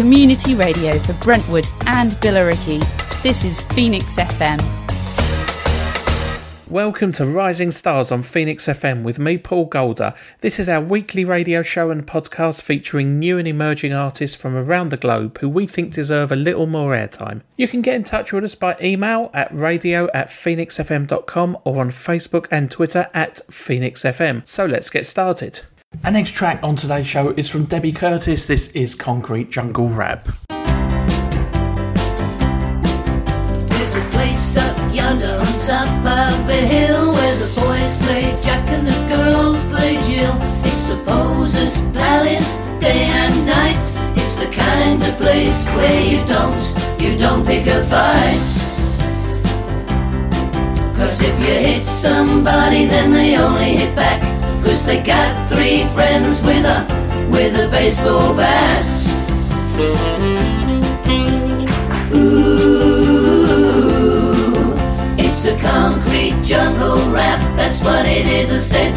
community radio for Brentwood and Billericay. This is Phoenix FM. Welcome to Rising Stars on Phoenix FM with me, Paul Golder. This is our weekly radio show and podcast featuring new and emerging artists from around the globe who we think deserve a little more airtime. You can get in touch with us by email at radio@phoenixfm.com or on Facebook and Twitter at PhoenixFM. So let's get started. Our next track on today's show is from Debbie Curtis. This is Concrete Jungle Rap. There's a place up yonder on top of a hill where the boys play Jack and the girls play Jill. It's a poser's palace, day and night. It's the kind of place where you don't pick a fight. 'Cause if you hit somebody then they only hit back, 'cause they got three friends with a baseball bat. Ooh, it's a concrete jungle rap, that's what it is, I said.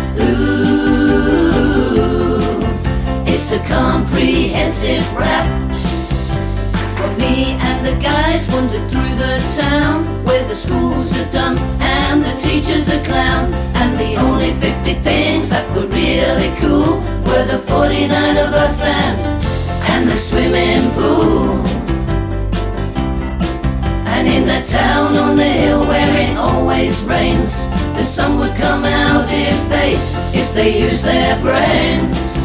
Ooh, it's a comprehensive rap. Well, me and the guys wandered through the town where the schools are dumb and the teacher's a clown, and the only 50 things that were really cool were the 49 of us and the swimming pool. And in that town on the hill where it always rains, the sun would come out if they use their brains.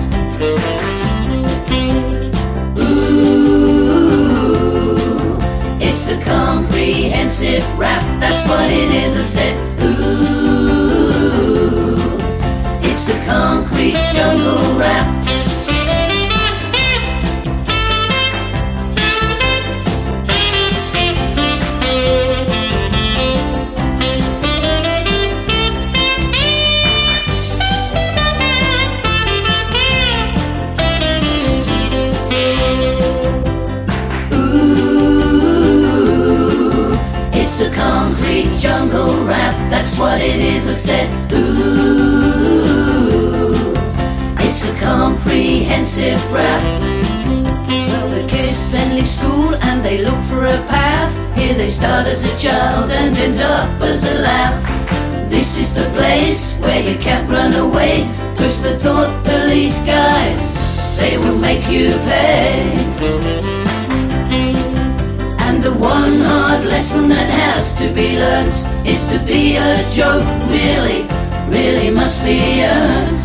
Ooh, it's a comprehensive rap, that's what it is, I said. Ooh, it's a concrete jungle rap. It's a concrete jungle rap, that's what it is, I said. Ooh, it's a comprehensive rap. Well, the kids then leave school and they look for a path. Here they start as a child and end up as a laugh. This is the place where you can't run away, 'cause the thought police guys, they will make you pay. And the one hard lesson that has to be learnt is to be a joke really, really must be earned.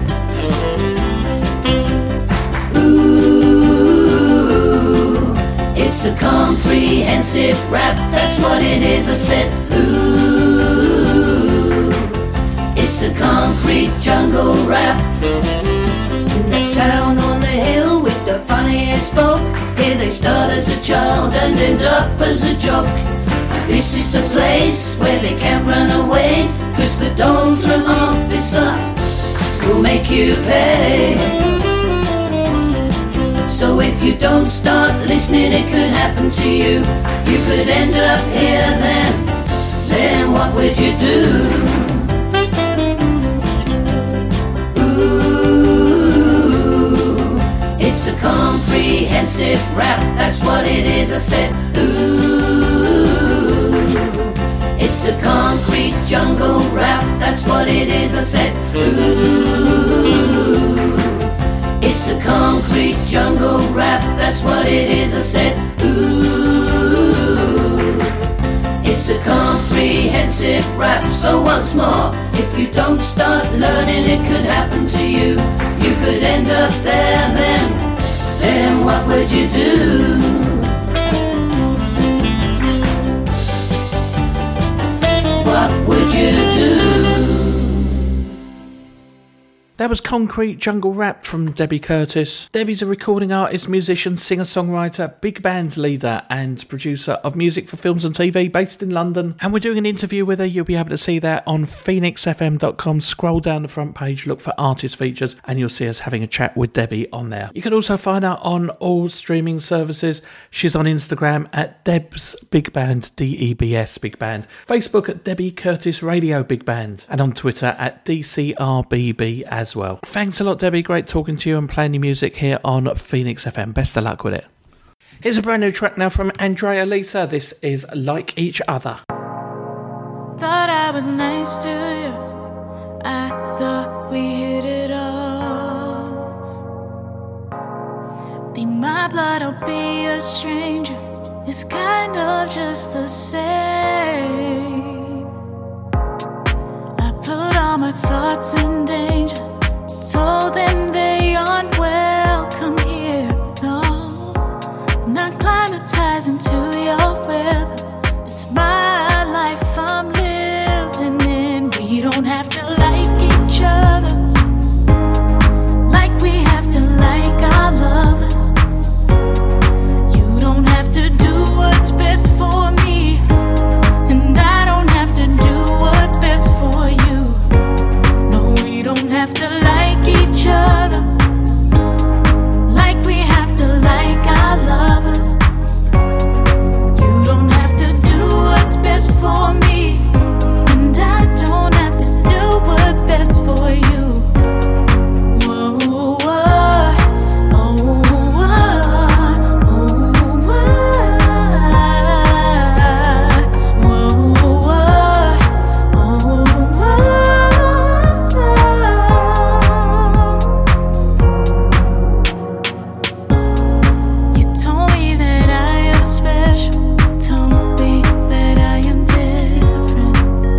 Ooh, it's a comprehensive rap, that's what it is, I said. Ooh, it's a concrete jungle rap. In the town on the hill with the funniest folk, here they start as a child and end up as a joke. This is the place where they can't run away, 'cause the doldrum officer will make you pay. So if you don't start listening, it could happen to you. You could end up here then what would you do? It's a comprehensive rap, that's what it is, I said. Ooh, it's a concrete jungle rap, that's what it is, I said. Ooh, it's a concrete jungle rap, that's what it is, I said. Ooh, it's a comprehensive rap. So once more, if you don't start learning, it could happen to you. You could end up there then what would you do? What would you do? That was Concrete Jungle Rap from Debbie Curtis. Debbie's a recording artist, musician, singer-songwriter, big band leader and producer of music for films and TV based in London. And we're doing an interview with her. You'll be able to see that on phoenixfm.com. Scroll down the front page, look for artist features, and you'll see us having a chat with Debbie on there. You can also find her on all streaming services. She's on Instagram at Debs Big Band, DEBS Big Band. Facebook at Debbie Curtis Radio Big Band. And on Twitter at DCRBB as well. Thanks a lot, Debbie. Great talking to you and playing your music here on Phoenix FM. Best of luck with it. Here's a brand new track now from Andrea Lisa. This is Like Each Other. Thought I was nice to you, I thought we hit it off. Be my blood or be a stranger, it's kind of just the same. I put all my thoughts in danger, told them they aren't welcome here, no. I'm not climatizing to your weather, it's my life I'm living in. We don't have to like each other like we have to like our lovers. You don't have to do what's best for me, and I don't have to do what's best for you. No, we don't have to like each other like we have to like our lovers. You don't have to do what's best for me, and I don't have to do what's best for you. Whoa, whoa, oh, whoa, you told me that I am special, told me that I am different,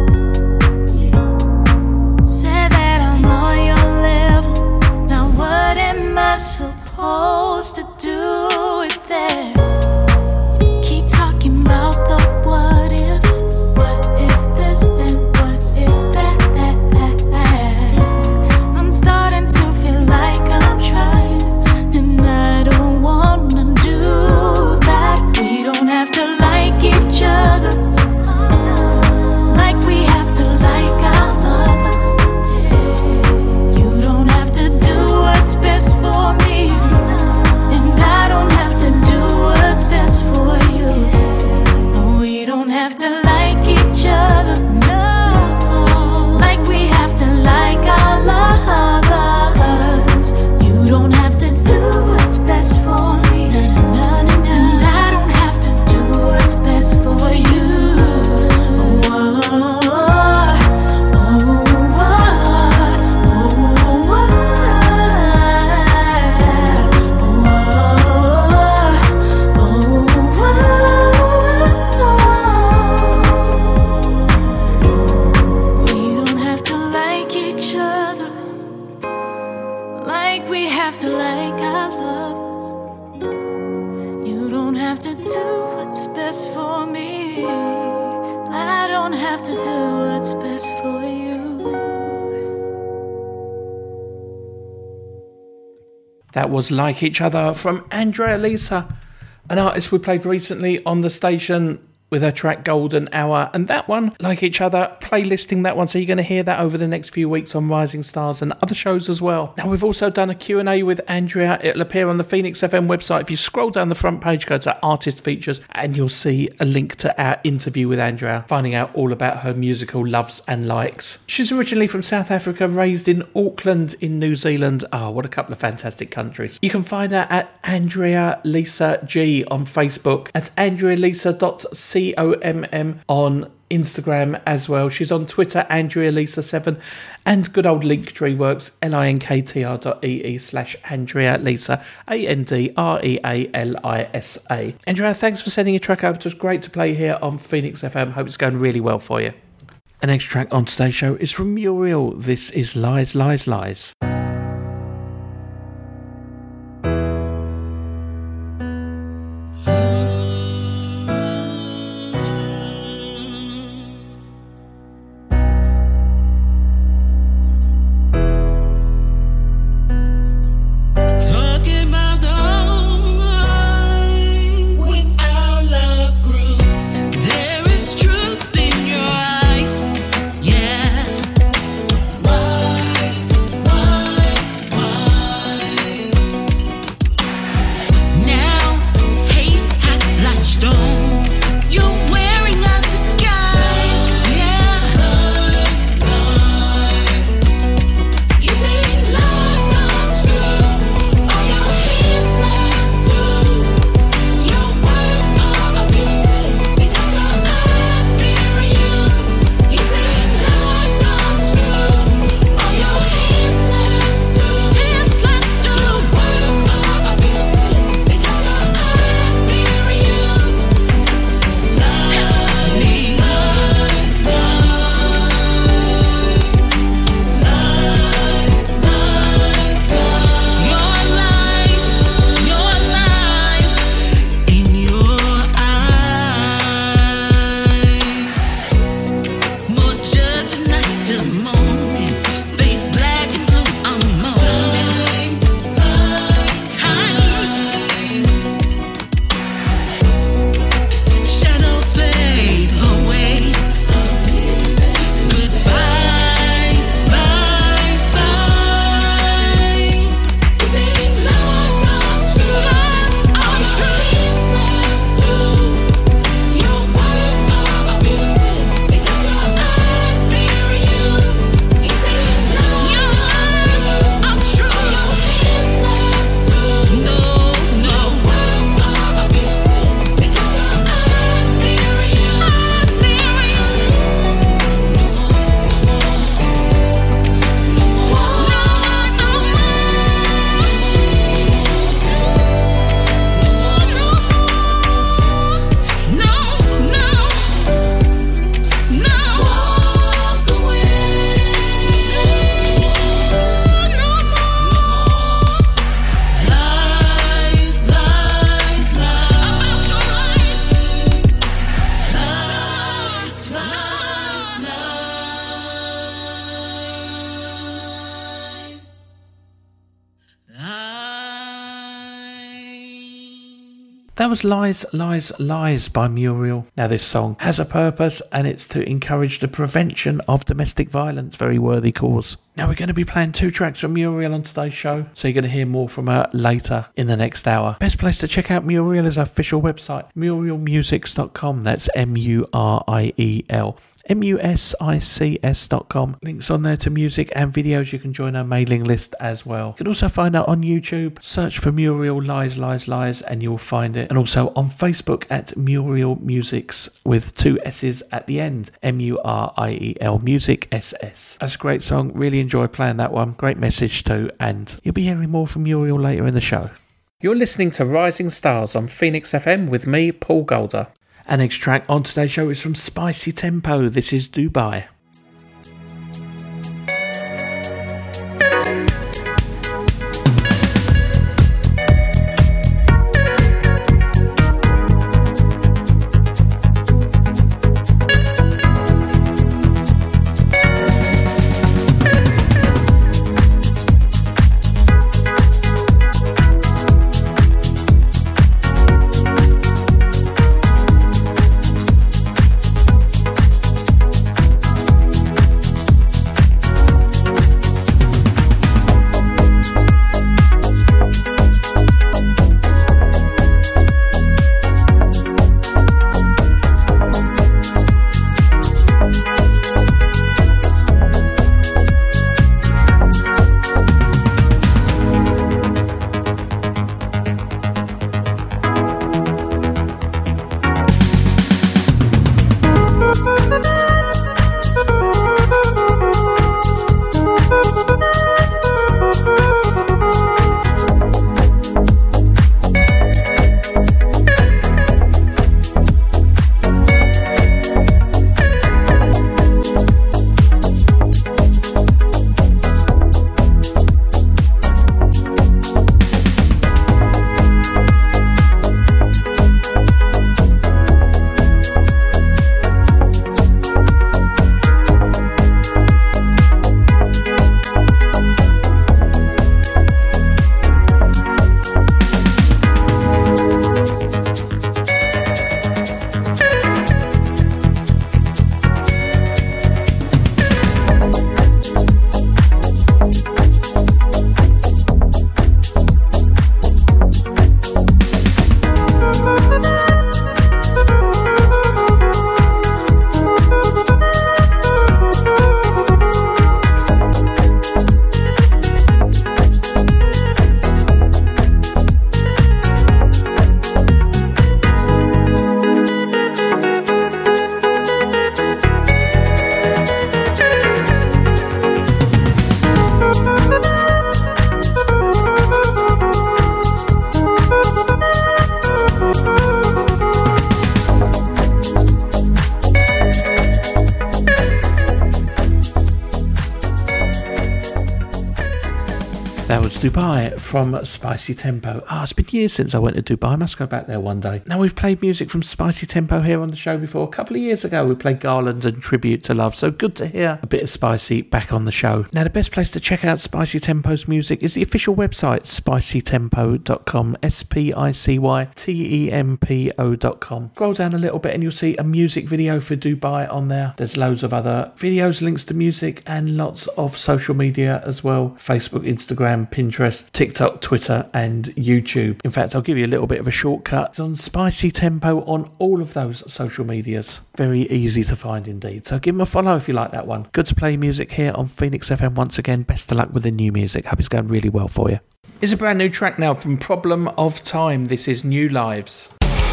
said that I'm on your level. Now what am I supposed to do with that? Keep talking about the what ifs. What if this and what if that? I'm starting to feel like I'm trying, and I don't wanna do that. We don't have to like each other like we have to like our lovers. You don't have to do what's best for me, and I don't have to do what's best for you. No, we don't have to like each other, no, like we have to like our lovers. You don't have to do what's best for me, and I don't have to do what's best for you. We don't have to like each other like we have to like our lovers. You don't have to do what's best for me, I don't have to do what's best for you. That was Like Each Other from Andrea Lisa, an artist we played recently on the station with her track Golden Hour, and that one, Like Each Other, playlisting that one, so you're going to hear that over the next few weeks on Rising Stars and other shows as well. Now, we've also done a Q&A with Andrea. It'll appear on the Phoenix FM website. If you scroll down the front page, go to Artist Features, and you'll see a link to our interview with Andrea, finding out all about her musical loves and likes. She's originally from South Africa, raised in Auckland in New Zealand. Oh, what a couple of fantastic countries. You can find her at Andrea Lisa G on Facebook. That's andrealisa.comm on Instagram as well. She's on Twitter, Andrea Lisa 7, and good old Linktree works, linktr.ee/Andrea Lisa, ANDREALISA. Andrea, thanks for sending your track over to us. Great to play here on Phoenix FM. Hope it's going really well for you. The next track on today's show is from Muriel. This is Lies, Lies, Lies. Why That was Lies, Lies, Lies by Muriel. Now this song has a purpose, and it's to encourage the prevention of domestic violence. Very worthy cause. Now we're going to be playing 2 tracks from Muriel on today's show, so you're going to hear more from her later in the next hour. Best place to check out Muriel is her official website, murielmusics.com. That's MURIEL. MUSICS.com. Links on there to music and videos. You can join our mailing list as well. You can also find her on YouTube. Search for Muriel Lies, Lies, Lies and you'll find it. And also on Facebook at Muriel Musics with 2 S's at the end. MURIEL Music SS. That's a great song. Really enjoy playing that one. Great message too. And you'll be hearing more from Muriel later in the show. You're listening to Rising Stars on Phoenix FM with me, Paul Golder. Our next track on today's show is from Spicy Tempo. This is Dubai. Dubai from Spicy Tempo. It's been years since I went to Dubai. I must go back there one day. Now, we've played music from Spicy Tempo here on the show before. A couple of years ago, we played Garland and Tribute to Love. So good to hear a bit of Spicy back on the show. Now, the best place to check out Spicy Tempo's music is the official website, spicytempo.com. SPICYTEMPO.com. Scroll down a little bit and you'll see a music video for Dubai on there. There's loads of other videos, links to music, and lots of social media as well. Facebook, Instagram, Pinterest, TikTok, Twitter and YouTube. In fact, I'll give you a little bit of a shortcut. It's on Spicy Tempo on all of those social medias. Very easy to find indeed. So give them a follow if you like that one. Good to play music here on Phoenix FM once again. Best of luck with the new music. Hope it's going really well for you. It's a brand new track now from Problem of Time. This is New Lives.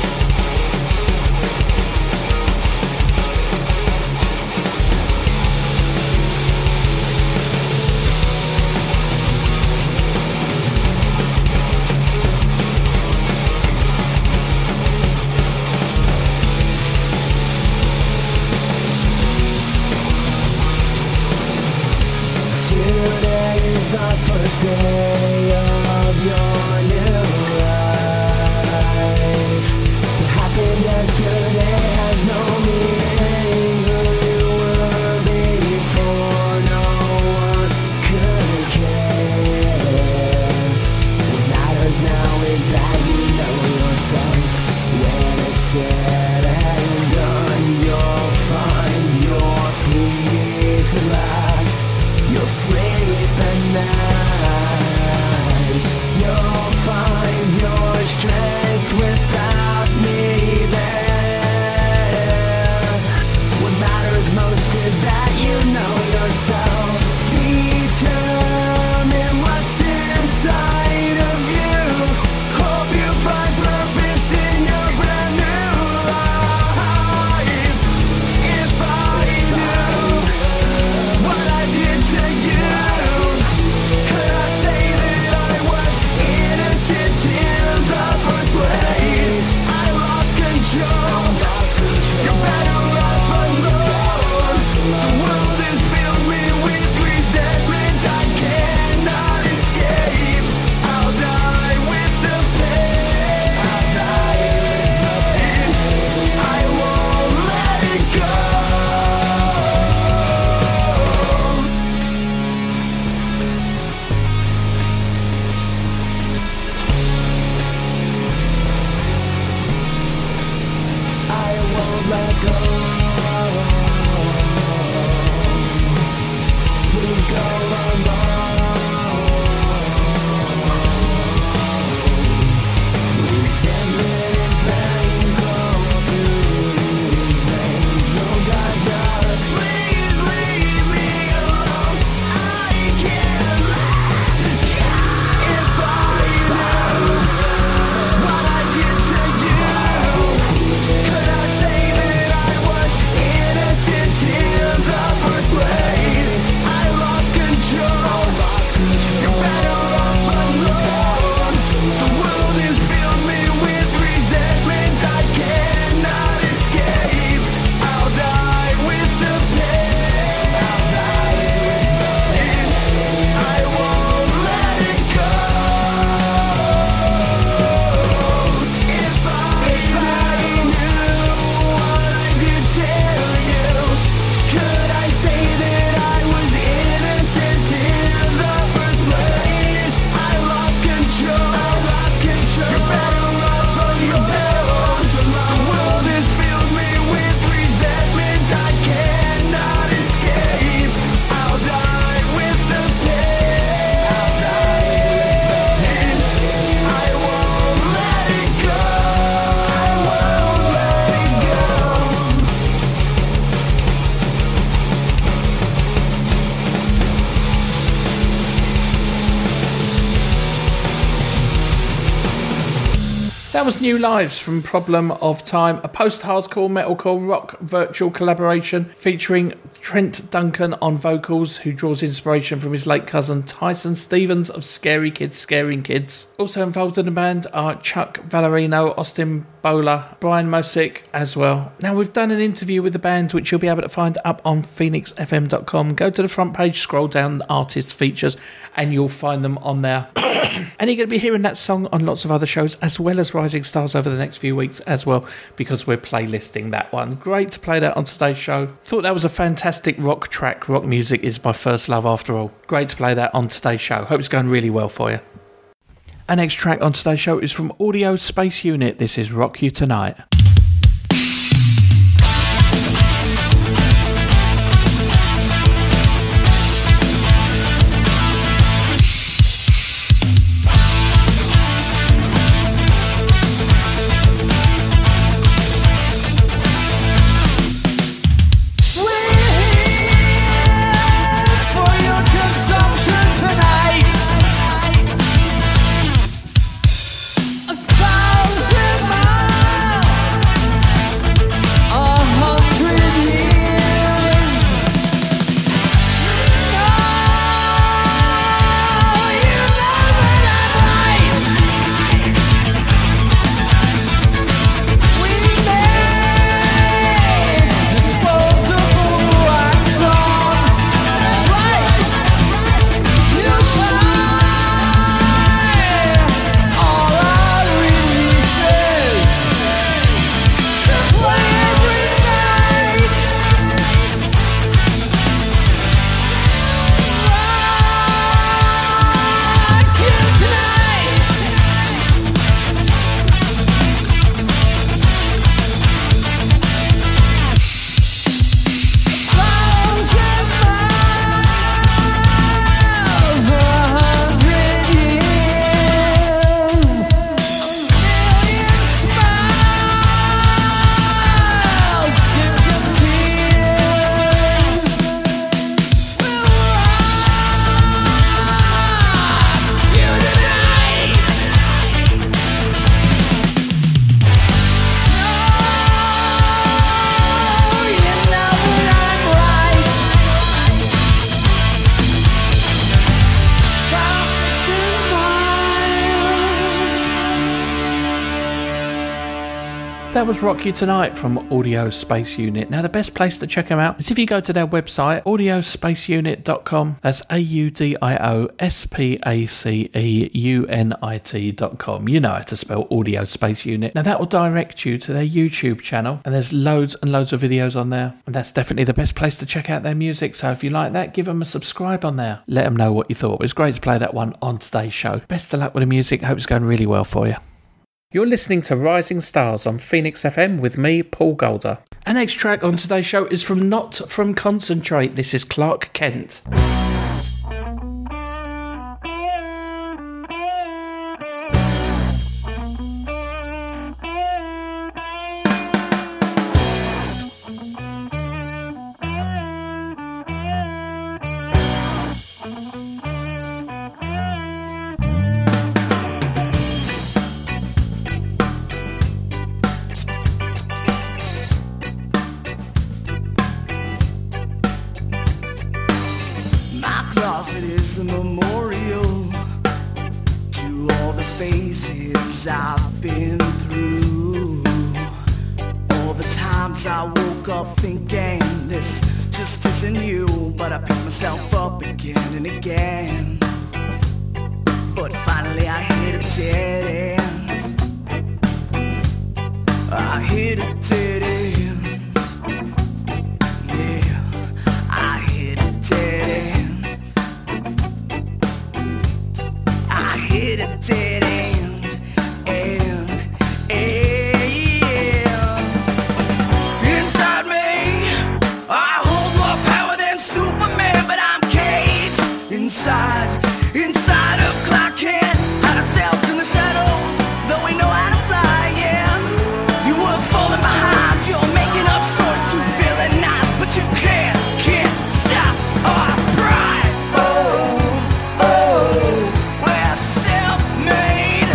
First day of your new life. What happened yesterday has no meaning. Who you were before, no one could care. What matters now is that you know yourself. tonight. You'll find your strength without me there. What matters most is that you know yourself. Determine what's inside of you. Hope you find purpose in your brand new life. If I knew what I did to you, could I say that I was innocent in the first place? I lost control. You're better off alone. The world has filled me with resentment I cannot escape. I'll die with the pain. I won't let it go. I won't let go. Please go along. Resentment and pain go through these veins. Oh God, just please leave me alone. I can't let go. If I knew what I did to you, could I say that I was innocent in the first place? I lost control. You're better off alone. The world has filled me with resentment I cannot escape. I'll die with the pain. I won't let it go. If I knew what I did to you, could I say that I was innocent in the first place? I lost control. You're better off alone. The world has filled me with resentment I cannot escape. I'll die with the pain. I won't let it go. I won't let it go. That was New Lives from Problem of Time, a post-hardcore metalcore rock virtual collaboration featuring Trent Duncan on vocals, who draws inspiration from his late cousin Tyson Stevens of Scary Kids Scaring Kids. Also involved in the band are Chuck Valerino, Austin Bowler, Brian Mosick as well. Now, we've done an interview with the band which you'll be able to find up on phoenixfm.com. Go to the front page, scroll down the artist features, and you'll find them on there. And you're going to be hearing that song on lots of other shows, as well as Rising Stars over the next few weeks as well, because we're playlisting that one. Great to play that on today's show. Thought that was a fantastic rock track. Rock music is my first love after all. Great to play that on today's show. Hope it's going really well for you. Our next track on today's show is from Audio Space Unit. This is Rock You Tonight. A thousand miles That was Rock You Tonight from Audio Space Unit. Now, the best place to check them out is if you go to their website, audiospaceunit.com. That's AUDIOSPACEUNIT.com. You know how to spell Audio Space Unit. Now, that will direct you to their YouTube channel, and there's loads and loads of videos on there. And that's definitely the best place to check out their music. So if you like that, give them a subscribe on there. Let them know what you thought. It was great to play that one on today's show. Best of luck with the music. Hope it's going really well for you. You're listening to Rising Stars on Phoenix FM with me, Paul Golder. Our next track on today's show is from Not From Concentrate. This is Clark Kent. It is a memorial to all the phases I've been through. All the times I woke up thinking this just isn't you, but I picked myself up again and again. But finally I hit a dead end. I hit a dead end. Yeah, I hit a dead end. Hit a dead end, Inside me, I hold more power than Superman, but I'm caged inside of Clark Kent. Hide ourselves in the shadows, though we know how to fly, yeah. Your world's falling behind, you're making up stories to villainize, but you can't stop our pride. We're self-made.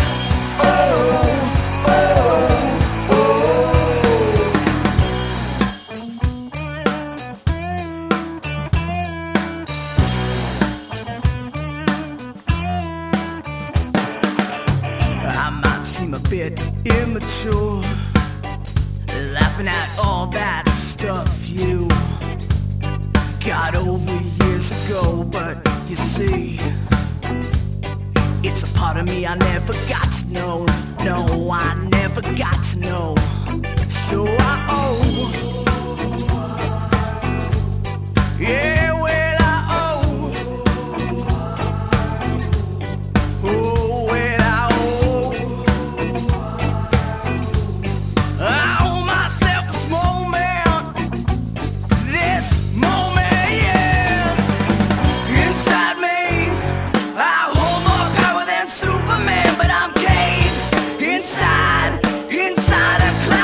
I might seem a bit immature, laughing at all that stuff you got over years ago, but you see, it's a part of me I never got to know. No, I never got to know. So I owe. Yeah, well, I owe. Oh, well, I owe. I owe myself this moment. This moment, yeah. Inside me, I hold more power than Superman, but I'm caged inside a cloud.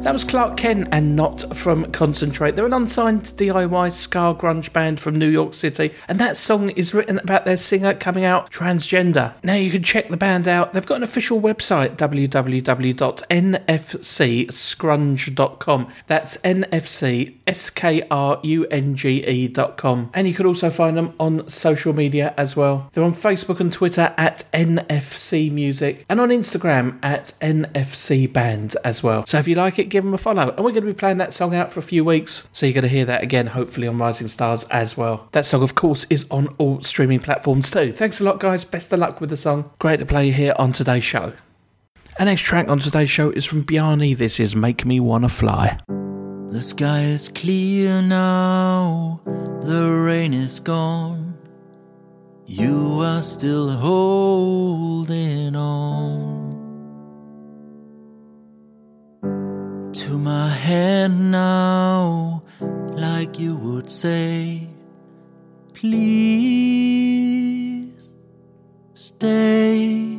That was Clark Kent and Not From Concentrate. They're an unsigned DIY ska grunge band from New York City, and that song is written about their singer coming out transgender. Now you can check the band out. They've got an official website, www.nfcscrunge.com. That's nfcskrunge.com. And you can also find them on social media as well. They're on Facebook and Twitter at NFC Music, and on Instagram at NFC Band as well. So if you like it, give them a follow. And we're going to be playing that song out for a few weeks, so you're going to hear that again, hopefully on Rising Stars as well. That song, of course, is on all streaming platforms too. Thanks a lot, guys. Best of luck with the song. Great to play here on today's show. Our next track on today's show is from Bjarni. This is Make Me Wanna Fly. The sky is clear now, the rain is gone. You are still holding on to my hand now, like you would say, please stay.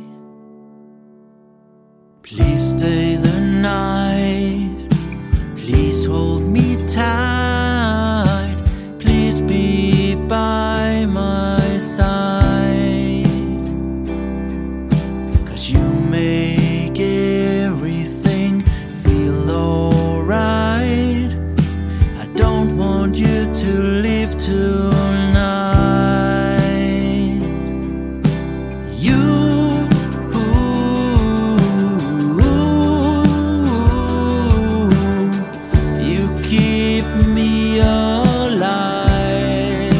Please stay the night. Please hold me tight. Please be by my side. 'Cause you make everything feel alright. I don't want you to leave tonight. You keep me alive.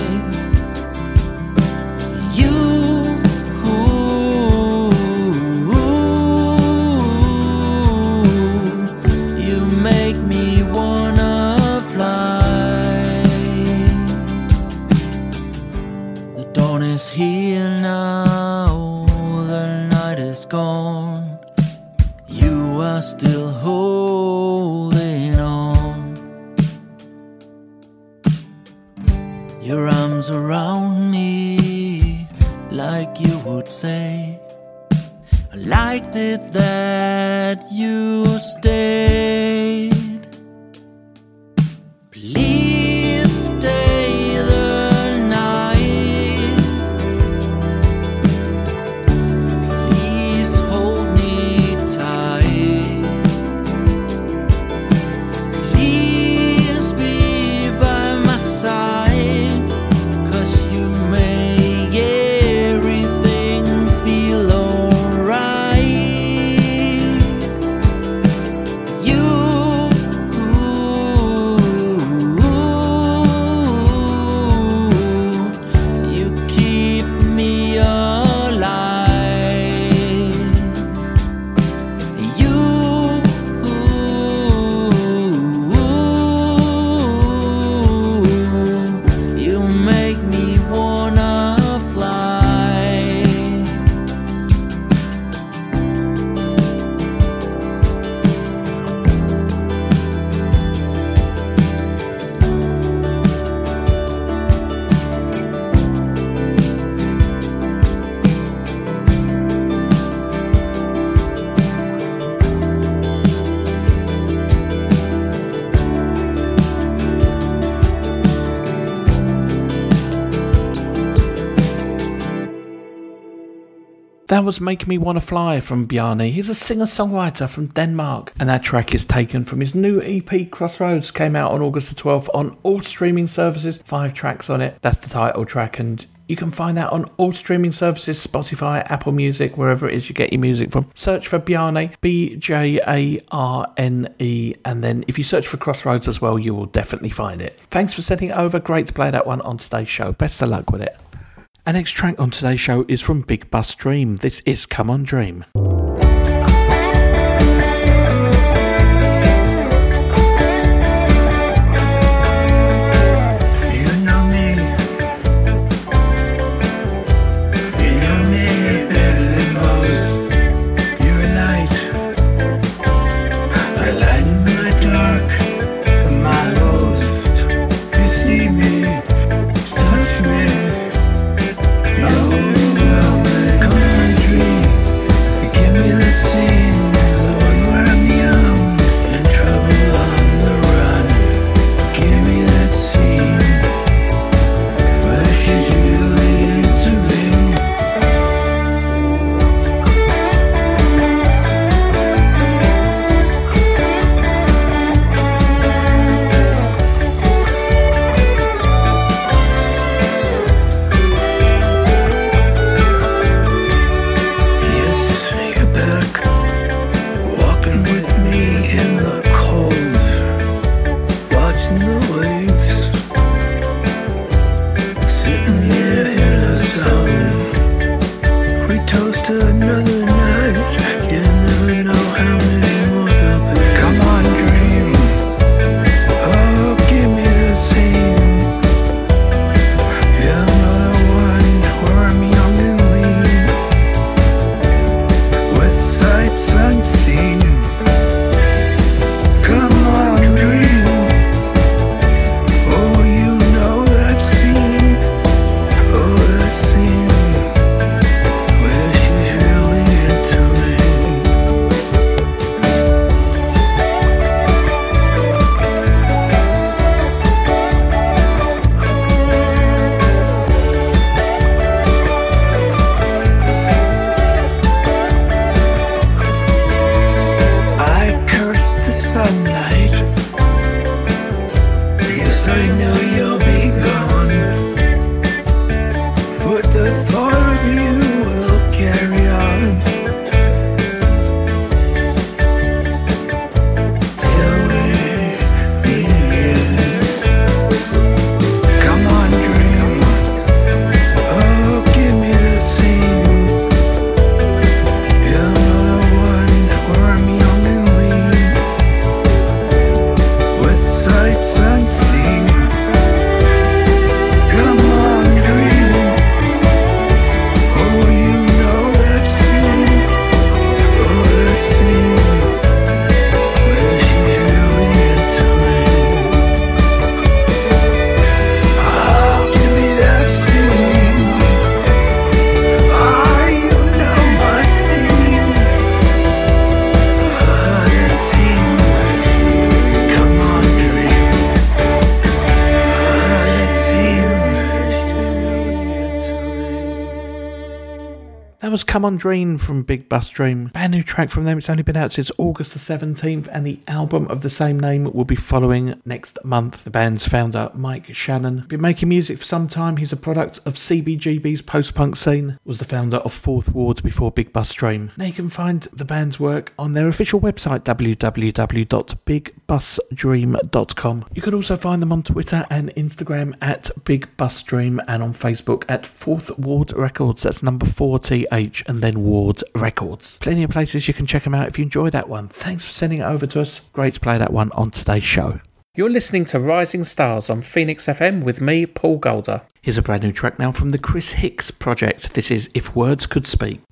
You make me wanna fly. The dawn is here now, the night is gone. You are still holding on. Your arms around me, like you would say, I liked it that you stayed. Please stay the night. Please hold me tight. Please be by my side. 'Cause you make everything feel alright. You keep me alive. You make me wanna fly. That was Make Me Wanna Fly from Bjarni. He's a singer-songwriter from Denmark, and that track is taken from his new EP Crossroads. Came out on August the 12th on all streaming services. 5 tracks on it. That's the title track, and you can find that on all streaming services, Spotify, Apple Music, wherever it is you get your music from. Search for Bjarni, Bjarne, and then if you search for Crossroads as well, you will definitely find it. Thanks for sending it over. Great to play that one on today's show. Best of luck with it. Our next track on today's show is from Big Bus Dream. This is Come On Dream. Come on, dream. That was Come On Dream from Big Bus Dream. Brand new track from them. It's only been out since August the 17th, and the album of the same name will be following next month. The band's founder, Mike Shannon, been making music for some time. He's a product of CBGB's post-punk scene, was the founder of Fourth Ward before Big Bus Dream. Now you can find the band's work on their official website, www.bigbusdream.com. You can also find them on Twitter and Instagram at Big Bus Dream, and on Facebook at Fourth Ward Records. That's number 4TH and then Ward Records. Plenty of places you can check them out if you enjoy that one. Thanks for sending it over to us. Great to play that one on today's show. You're listening to Rising Stars on Phoenix FM with me, Paul Golder. Here's a brand new track now from the Chris Hicks Project. This is If Words Could Speak.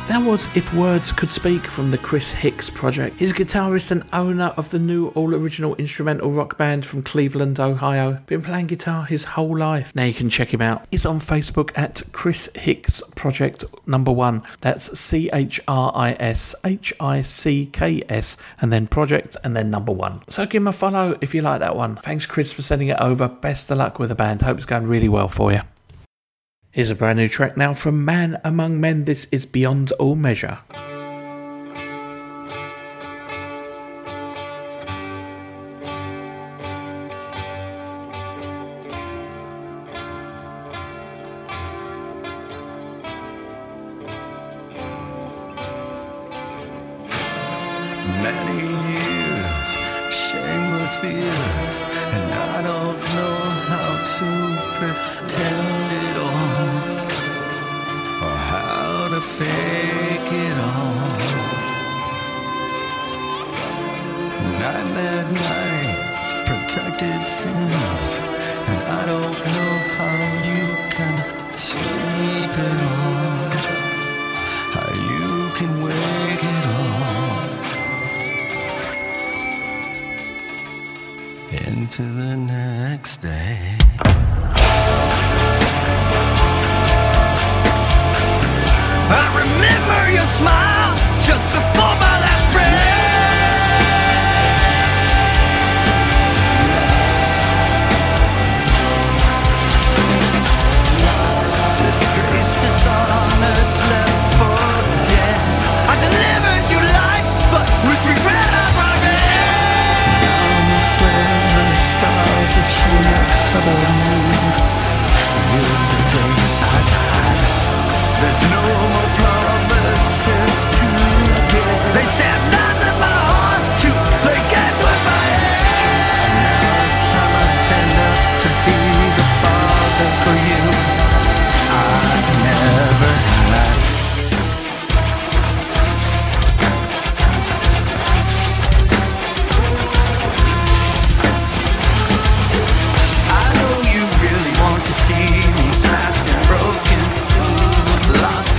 That was If Words Could Speak from the Chris Hicks Project. He's a guitarist and owner of the new all-original instrumental rock band from Cleveland, Ohio. Been playing guitar his whole life. Now you can check him out. He's on Facebook at Chris Hicks Project #1. That's CHRISHICKS and then Project and then #1. So give him a follow if you like that one. Thanks, Chris, for sending it over. Best of luck with the band. Hope it's going really well for you. Here's a brand new track now from Man Among Men. This is Beyond All Measure. Many years, shameless fears, and I don't know how to pretend it all, or how to fake it all. Nightmare nights, protected sins, and I don't know how you can sleep it all, how you can wake it all. Into the next day. I remember your smile just before my last breath. Disgraced, dishonored, left for dead. I delivered you life, but with regret I brought it. Now I swear the scars of shame cover me till the day I die. There's no more promises to give. They stab knives in my heart to play games with my head. And now it's time I stand up to be the father for you I never had. I know you really want to see me smashed and broken, lost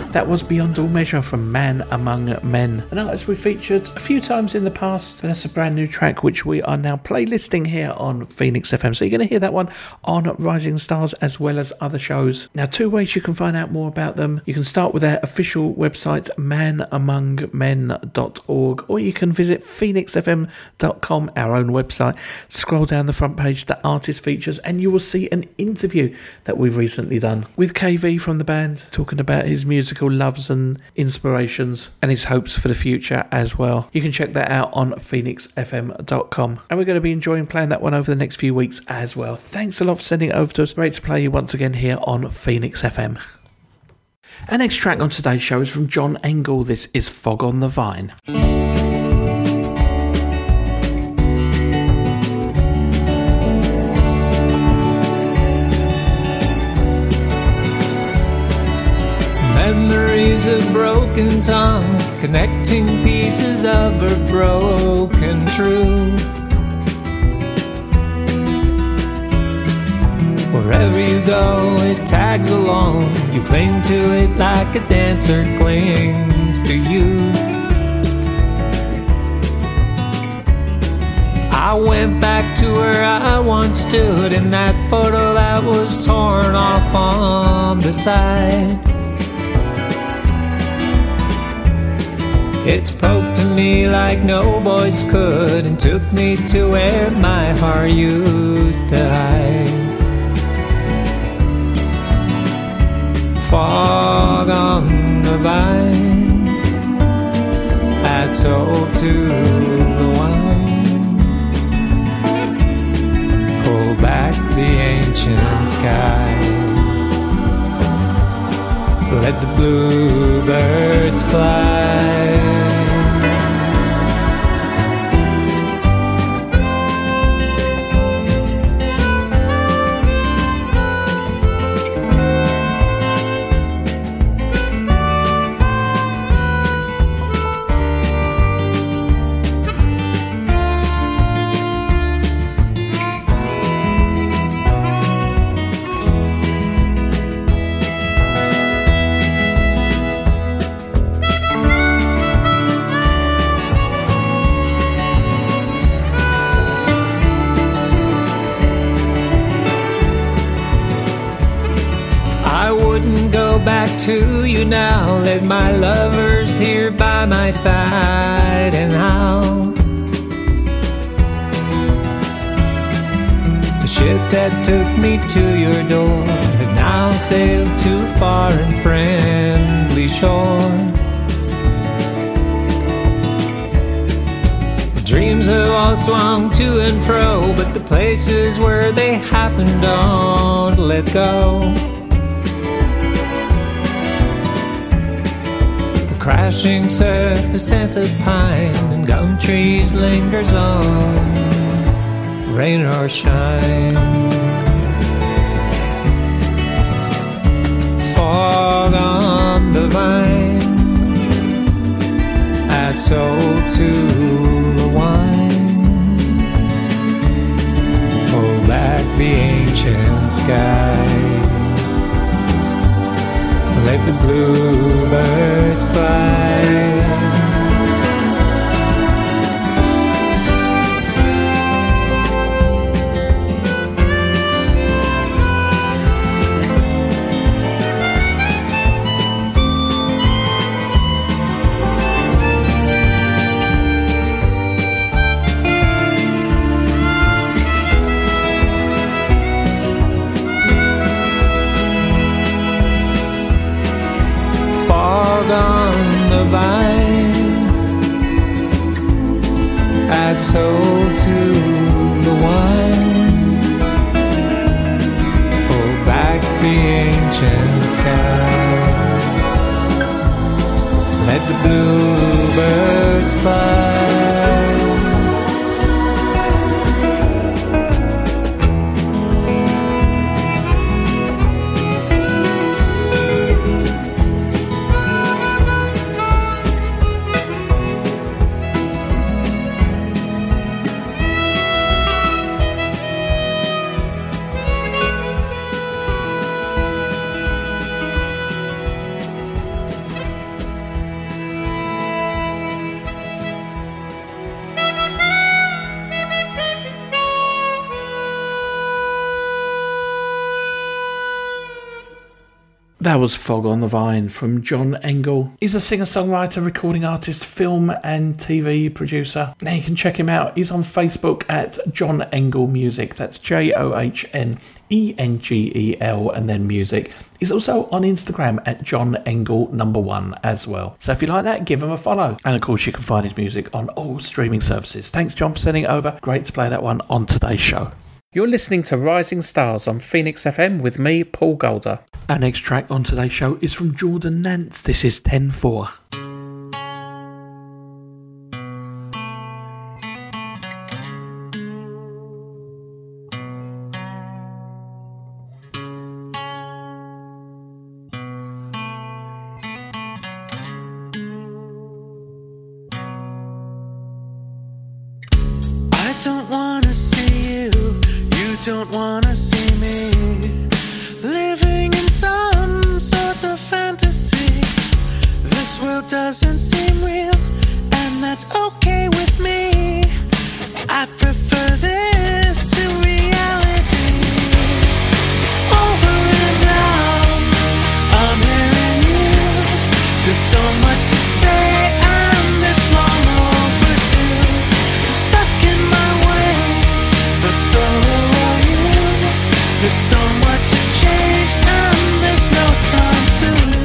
That was Beyond All Measure from Man Among Men, an artist we featured a few times in the past, and that's a brand new track which we are now playlisting here on Phoenix FM. So you're going to hear that one on Rising Stars as well as other shows. Now, two ways you can find out more about them. You can start with their official website, manamongmen.org, or you can visit phoenixfm.com, our own website. Scroll down the front page, the artist features, and you will see an interview that we've recently done with KV from the band, talking about his musical loves and inspirations and his hopes for the future as well. You can check that out on phoenixfm.com, and we're going to be enjoying playing that one over the next few weeks as well. Thanks a lot for sending it over to us. Great to play you once again here on Phoenix FM. Our next track on today's show is from John Engel. This is Fog on the Vine. Memories of broken tongue, connecting pieces of a broken truth. Wherever you go, it tags along. You cling to it like a dancer clings to you. I went back to where I once stood in that photo that was torn off on the side. It spoke to me like no voice could and took me to where my heart used to hide. Fog on the vine, add salt to the wine. Pull back the ancient sky. Let the bluebirds fly. Back to you now, let my lovers here by my side and how the ship that took me to your door has now sailed too far and friendly shore. The dreams have all swung to and fro, but the places where they happen don't let go. Crashing surf, the scent of pine and gum trees lingers on, rain or shine. Fog on the vine, add salt to the wine. Pull back the ancient sky. Let the bluebirds fly. On the vine, add salt to the wine. Pull back the ancient sky. Let the bluebirds fly. That was Fog on the Vine from John Engel. He's a singer-songwriter, recording artist, film and TV producer. Now you can check him out. He's on Facebook at John Engel Music. That's JOHNENGEL and then music. He's also on Instagram at John Engel #1 as well. So if you like that, give him a follow. And of course you can find his music on all streaming services. Thanks John for sending it over. Great to play that one on today's show. You're listening to Rising Stars on Phoenix FM with me, Paul Golder. Our next track on today's show is from Jordan Nance. This is 10-4. I don't wanna see you, you don't wanna see me. Living in some sort of fantasy. This world doesn't seem real, and that's okay with me. I prefer this to reality. Over and out, I'm hearing you. There's so much to say, and it's long overdue. I'm stuck in my ways, but so are you. There's so much to change, and there's no time to lose.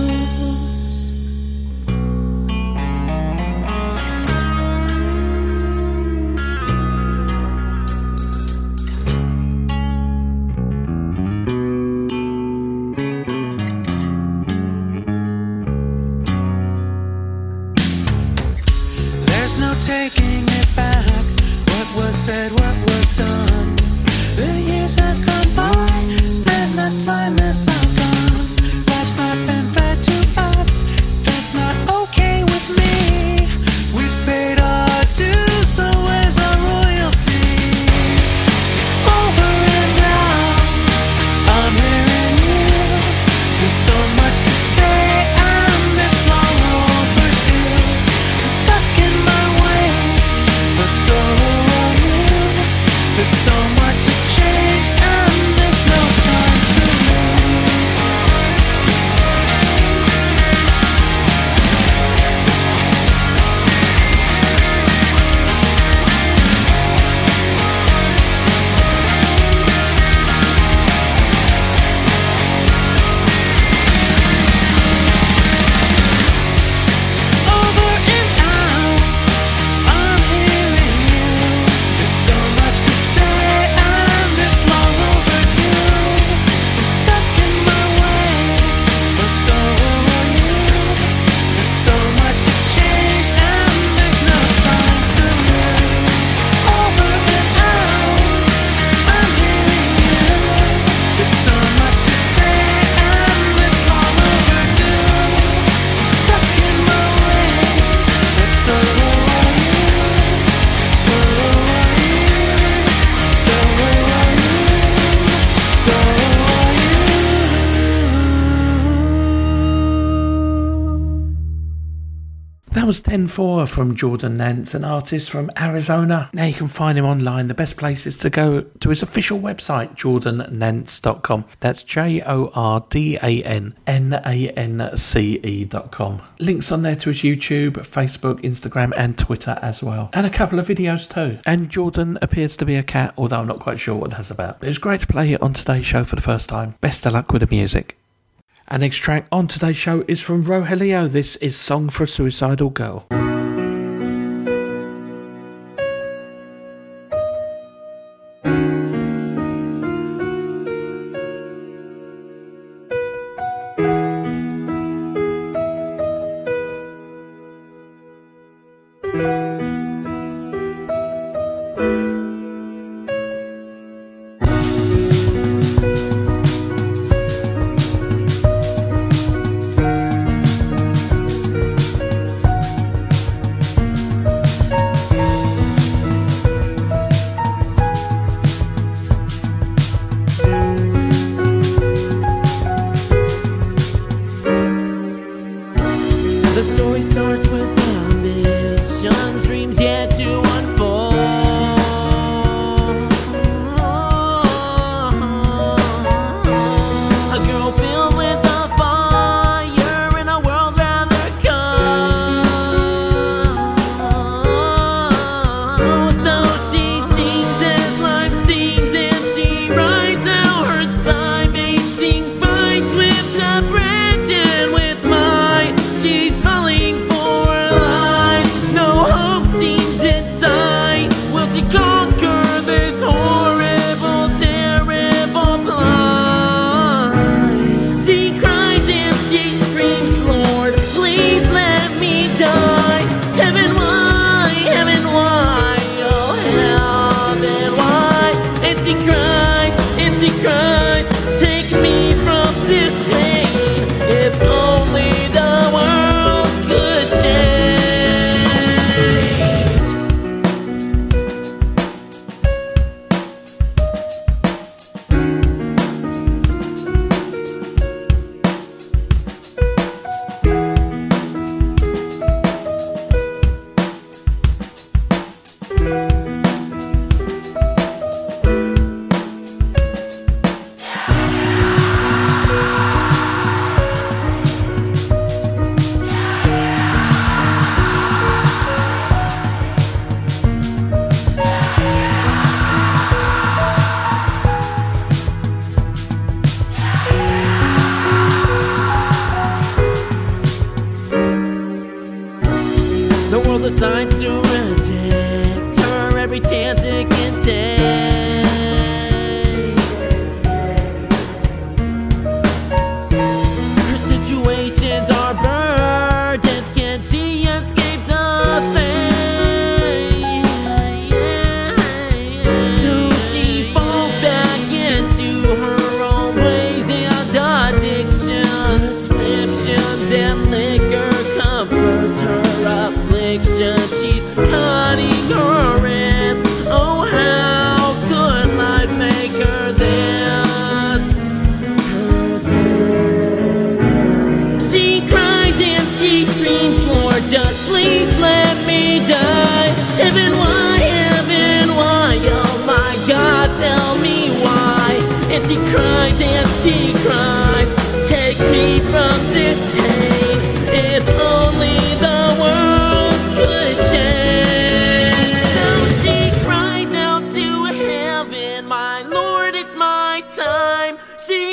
There's no taking it back. What was said, what was done. The years have gone by, and the time is all gone. Life's not been fair to us. That's not okay with me. We paid our dues, so where's our royalties? Over and out, I'm hearing you. There's so much to say, and it's long overdue. I'm stuck in my ways, but so are you. There's so much to change, and there's no time to lose. Over and out, I'm hearing you. There's so much to say, and it's long overdue. I'm stuck in my ways, but so are you. There's so much to change, and there's no time to lose. Over and out, I'm hearing you. There's so much to say, and it's long overdue. I'm stuck in my ways, but so are you. So are you. So are you. So are you. That was 10-4 from Jordan Nance, an artist from Arizona. Now you can find him online. The best place is to go to his official website, jordannance.com. That's JORDANNANCE.com. Links on there to his YouTube, Facebook, Instagram and Twitter as well. And a couple of videos too. And Jordan appears to be a cat, although I'm not quite sure what that's about. But it was great to play it on today's show for the first time. Best of luck with the music. Our next track on today's show is from Rogelio. This is Song for a Suicidal Girl.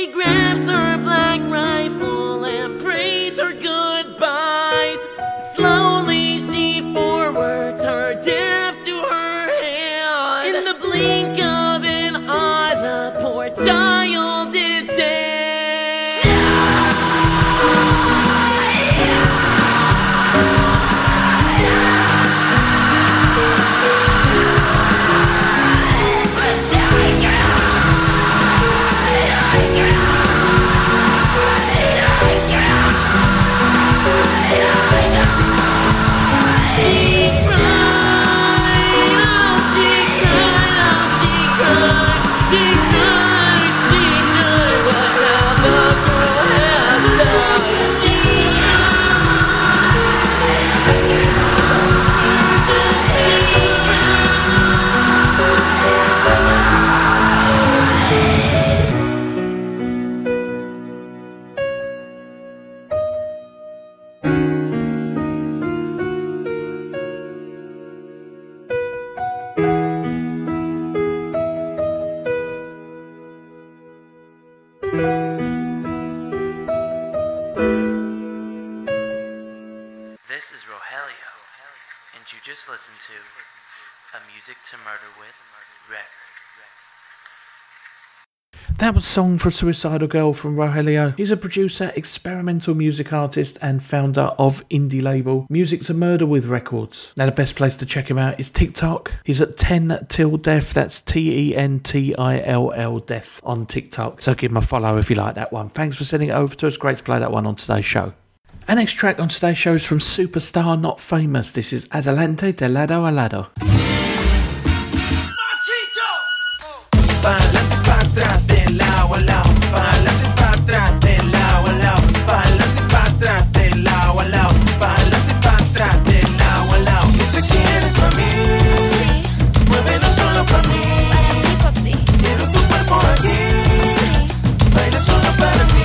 grabs her black rifle and prays her goodbyes. Slowly she forwards her death to her hand. In the blink of an eye, the poor child is dead. This is Rogelio, and you just listened to A Music to Murder With record. That was Song for a Suicidal Girl from Rogelio. He's a producer, experimental music artist and founder of indie label Music to Murder With Records. Now the best place to check him out is TikTok. He's at 10TillDeath, that's TENTILL Death on TikTok. So give him a follow if you like that one. Thanks for sending it over to us. Great to play that one on today's show. Our next track on today's show is from Superstar Not Famous. This is Adelante de Lado a Lado. Pa'lante pa' atrás, de lado a lado. Pa'lante pa' atrás, de lado a lado. Pa'lante pa' atrás, de lado a lado. Pa'lante pa' atrás, de lado a lado. Qué sexy eres pa' mí. Muévelo solo pa' mí. Quiero tu cuerpo aquí. Baila solo para mí.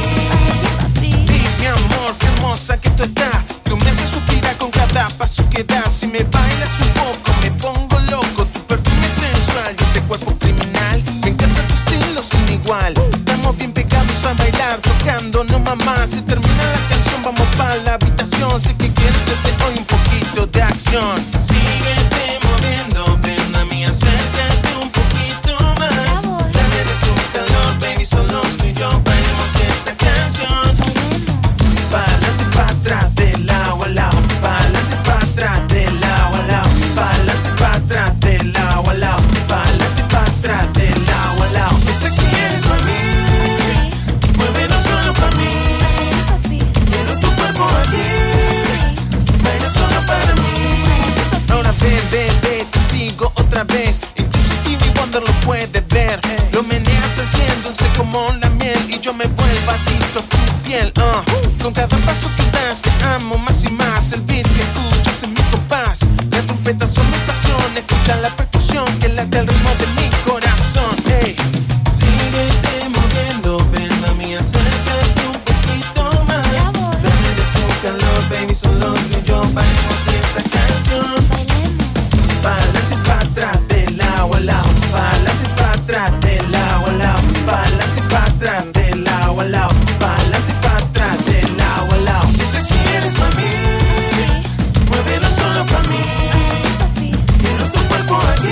Mi amor, qué hermosa que tú estás. Tú me haces suspirar con cada paso que das. Si me bailas un poco, me pongo loco. Tu perfume sensual y ese cuerpo criminal. Me encanta tu estilo sin igual. Estamos bien pegados a bailar, tocando, no mamá. Se termina la canción, vamos pa' la habitación. Sé que quieres desde hoy un poquito de acción. Síguete moviendo, ven a mí, acércate un poquito más. Dame de tu calor, baby, solo tú y yo bailemos esta canción. Pa'lante pa' atrás, de lado a lado. Pa'lante pa' atrás, de lado a lado. Pa'lante pa' atrás, de lado a lado. Pa'lante pa' atrás, de lado a lado. Qué sexy eres pa' mí. Muévelo solo pa' mí. Quiero tu cuerpo aquí. Baila solo para mí. Ahora ven, ven, ven, te sigo otra vez. Incluso Stevie Wonder lo puede ver. Lo meneas haciéndose como la miel y yo me vuelvo adicto a tu piel. Con cada paso que das te amo más y más. El beat que escuchas en mi compás. La trompeta son mi pasión. Escucha la percusión que late al ritmo de mi corazón. Hey. Síguete moviendo, ven a mí, acércate un poquito más. Dame de tu calor, baby, solo tú y yo bailemos esta canción. Pa'lante pa' atrás, de lado a lado. Pa'lante pa' atrás, de lado a lado. Pa'lante pa' atrás, de lado a lado. Pa'lante pa' atrás, de lado a lado. Qué sexy eres pa' mí. Muévelo solo pa' mí. Quiero tu cuerpo aquí.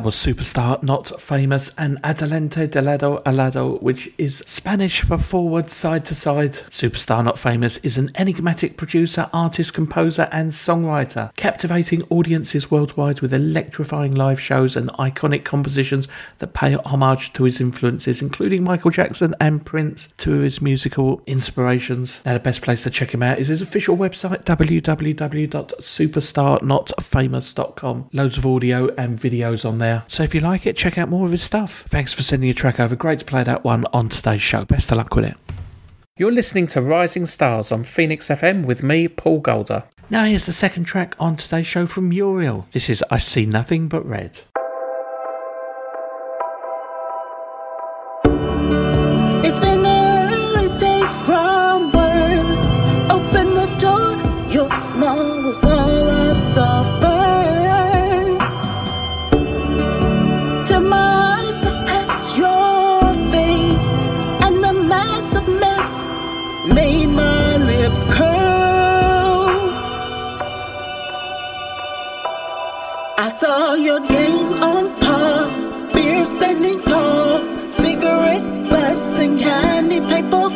was Superstar Not Famous and Adelante de lado a lado, which is Spanish for forward, side to side. Superstar Not Famous is an enigmatic producer, artist, composer and songwriter, captivating audiences worldwide with electrifying live shows and iconic compositions that pay homage to his influences, including Michael Jackson and Prince, two of his musical inspirations. Now the best place to check him out is his official website, www.superstarnotfamous.com. Loads of audio and videos on there. So if you like it, check out more of his stuff. Thanks for sending your track over. Great to play that one on today's show. Best of luck with it. You're listening to Rising Stars on Phoenix FM with me, Paul Golder. Now here's the second track on today's show from Muriel. This is I See Nothing But Red. It's been an early day from work. Open the door, your smile was all I saw first. To my eyes, I passed your face, and the massive mess made my lips curl. I saw your game on pause, beer standing tall, cigarette butts and candy paper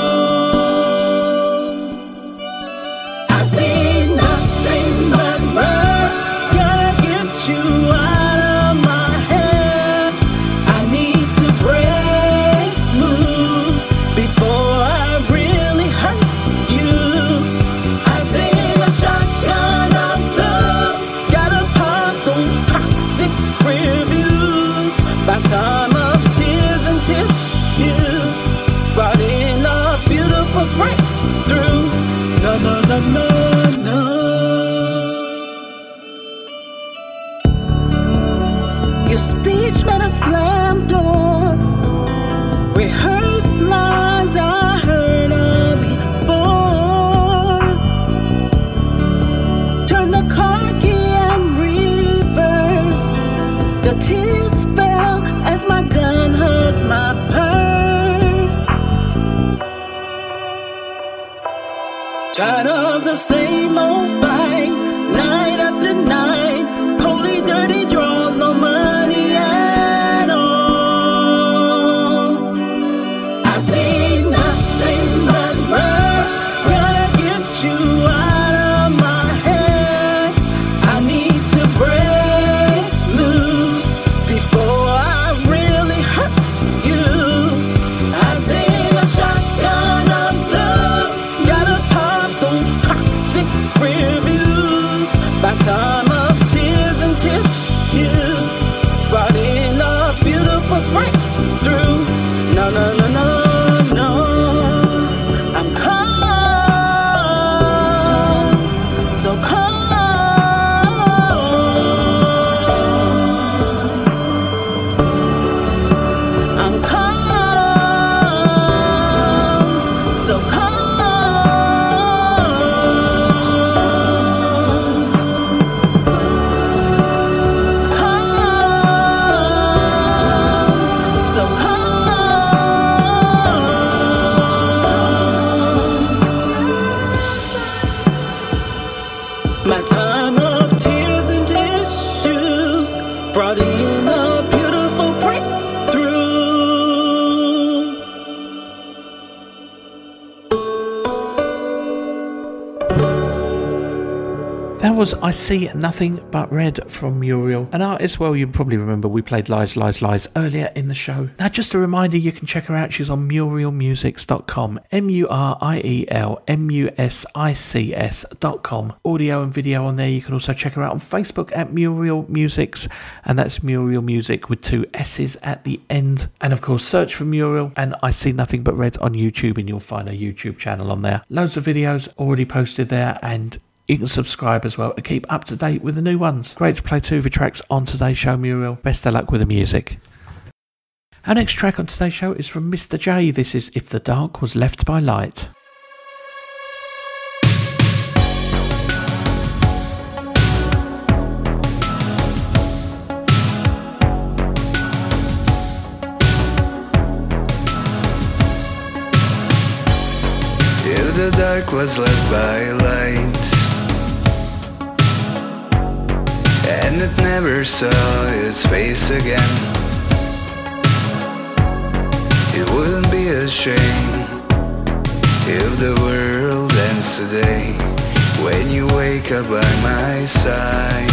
falls. I see nothing but red. Gotta get you out of my head. I need to break loose before I really hurt you. I sing a shotgun of blues. Gotta pause those toxic reviews. By time of tears and tissues, brought in a beautiful breakthrough. No, no, no, no, no. Your speech meant a slam door. Rehearsed lines I heard of before. Turn the car key and reverse. The tears fell as my gun hugged my purse. Tired of the same old fight, night after night. Holy dirty draws, no money at all. I see nothing but red. Gotta get you out of my head. I need to break loose before I really hurt you. I sing a shotgun of blues. Gotta pause those toxic reviews. By time of tears and tissues, brought in a beautiful breakthrough. No, no, no, no, no. I'm calm, so calm. I'm calm, so calm. Calm, so calm. My time of tears and tissues brought in a beautiful breakthrough. That was I See Nothing But Red from Muriel, an artist, well, you probably remember we played Lies, Lies, Lies earlier in the show. Now, just a reminder, you can check her out. She's on murielmusics.com, murielmusics.com. Audio and video on there. You can also check her out on Facebook at Muriel Musics, and that's Muriel Music with 2 S's at the end. And of course, search for Muriel and I See Nothing But Red on YouTube, and you'll find her YouTube channel on there. Loads of videos already posted there, and you can subscribe as well to keep up to date with the new ones. Great to play 2 of your tracks on today's show, Muriel. Best of luck with the music. Our next track on today's show is from Mr. J. This is If the Dark Was Left by Light. If the dark was left by light, and and it never saw its face again. It wouldn't be a shame if the world ends today when you wake up by my side.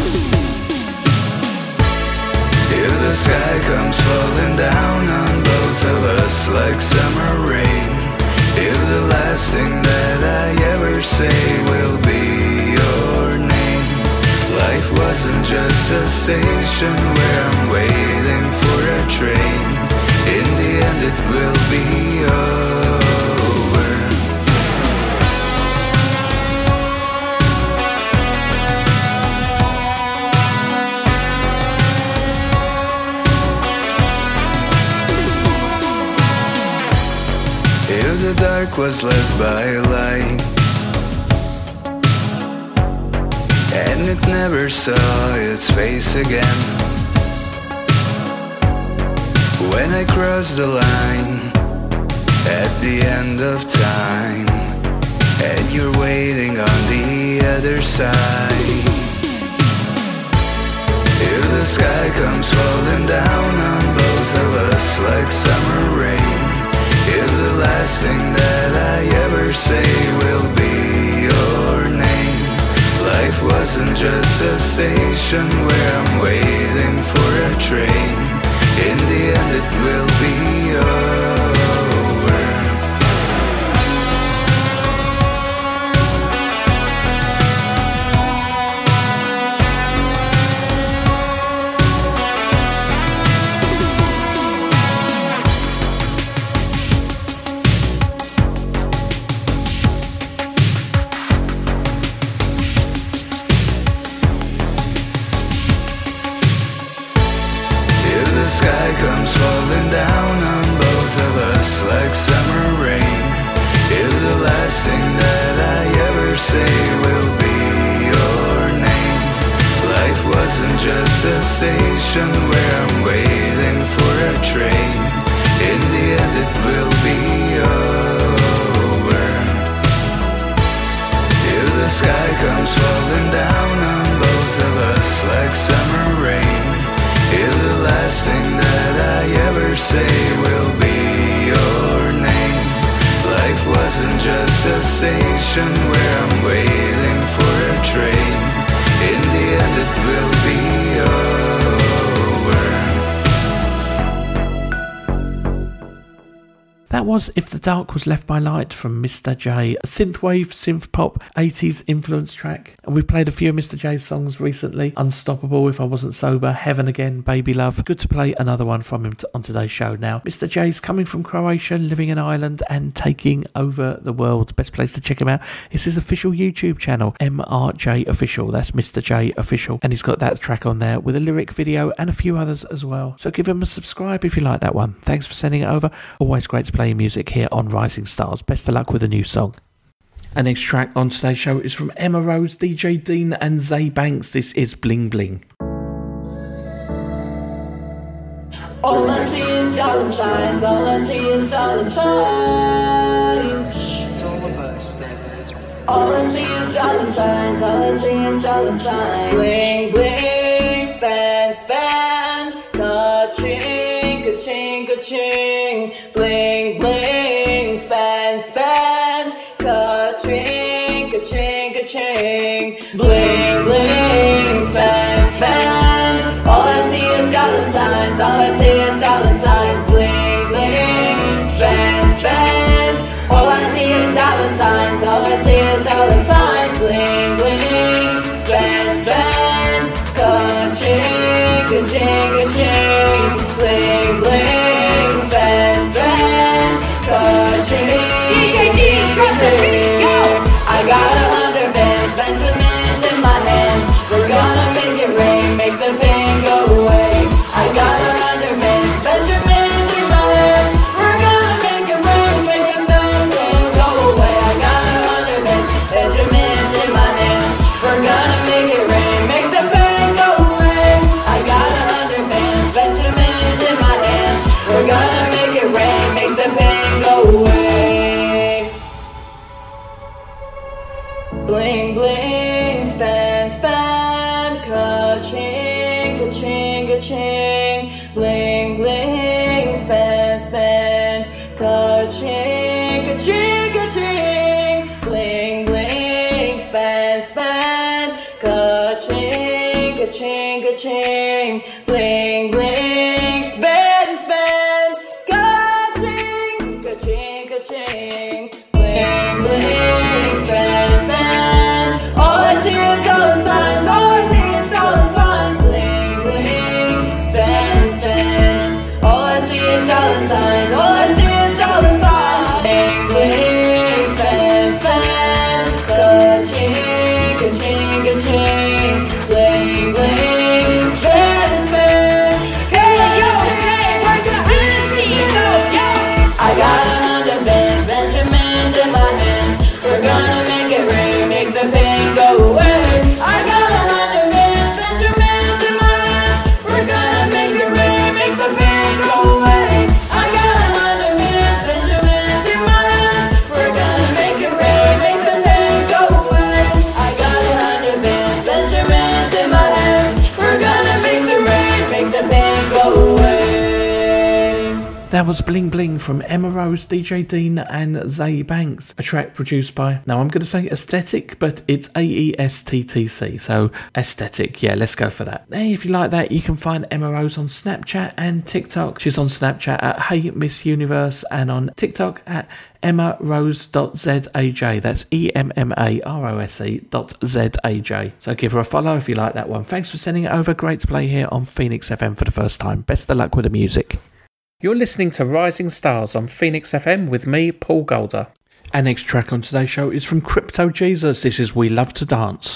If the sky comes falling down on both of us like summer rain, if the last thing that I ever say will be your name, life wasn't just a station where I'm waiting for a train. In the end it will be over. If the dark was led by light, and it never saw its face again, when I cross the line at the end of time, and you're waiting on the other side. If the sky comes falling down on both of us like summer rain, if the last thing that I ever say will be your name, life wasn't just a station where I'm waiting for a train. In the end it will be over. Comes falling down on both of us like summer rain, if the last thing that I ever say will be your name, life wasn't just a station where I'm waiting for a train. In the end it will be over. If the sky comes falling down on both of us like summer rain, if the last thing that I ever say will be your name, life wasn't just a station where I'm waiting for a train. In the end it will be over. That was If the Dark Was Left by Light from Mr. J, a synthwave, synth pop, 80s influence track. And we've played a few of Mr. J's songs recently. Unstoppable, If I Wasn't Sober, Heaven Again, Baby Love. Good to play another one from him on today's show now. Mr. J's coming from Croatia, living in Ireland and taking over the world. Best place to check him out is his official YouTube channel, MRJ Official. That's Mr. J Official. And he's got that track on there with a lyric video and a few others as well. So give him a subscribe if you like that one. Thanks for sending it over. Always great to play music here on Rising Stars. Best of luck with the new song. Our next track on today's show is from Emma Rose, DJ Dean and Zay Banks. This is Bling Bling. All I see is dollar signs, all I see is dollar signs. All I see is dollar signs, all I see is dollar signs. Bling, bling, spend, spend, ka-ching, ka-ching, ka-ching. Bling, bling, spend, spend, ka-ching, ka-ching, ka-ching. Bling, bling, spend, spend. All I see is dollar signs, all I see is dollar signs. Bling, bling, spend, spend. All I see is dollar signs, all I see is dollar signs. Bling, bling, spend, spend. Ka-ching, ka-ching, ka-ching. Bling, bling, spend, spend. Ka-ching, DJ G, trust the beat, yo! I got 100 bands, Benjamins in my hands. We're gonna make it rain, make the pain go away. I got 100 bands, Benjamins. ka-ching, ka-ching. Bling, bling, span, span. Ka-ching, ka-ching, ka-ching. Bling, bling, span, span. Ka-ching, ka-ching, ka-ching. Bling, bling, span, span. All I see is dollar signs, all I see is dollar signs. Bling, bling, span, span. All I see is dollar signs, all I see is dollar signs. Bling, bling, span, span. Ka-ching, ka-ching, ka-ching. Bling, bling, span, span. Hey, yo, hey, where's the yo? I got 100 Benjamins in my hands. We're gonna make it rain, make the pain go away. I got 100 Benjamins in my hands. We're gonna make it rain, make the pain go away. I got 100 Benjamins in my hands. We're gonna make it rain, make the pain go away. I got 100 Benjamins in my hands. We're gonna make the rain, make the pain go away. That was Bling Bling from Emma Rose, DJ Dean and Zay Banks, a track produced by, now I'm going to say Aesthetic, but it's AESTTC, so Aesthetic, yeah, let's go for that. Hey, if you like that, you can find Emma Rose on Snapchat and TikTok. She's on Snapchat at Hey Miss Universe and on TikTok at EmmaRose.ZAJ. That's EMMAROSE.ZAJ. So give her a follow if you like that one. Thanks for sending it over. Great to play here on Phoenix FM for the first time. Best of luck with the music. You're listening to Rising Stars on Phoenix FM with me, Paul Golder. Our next track on today's show is from Crypto Jesus. This is We Love to Dance.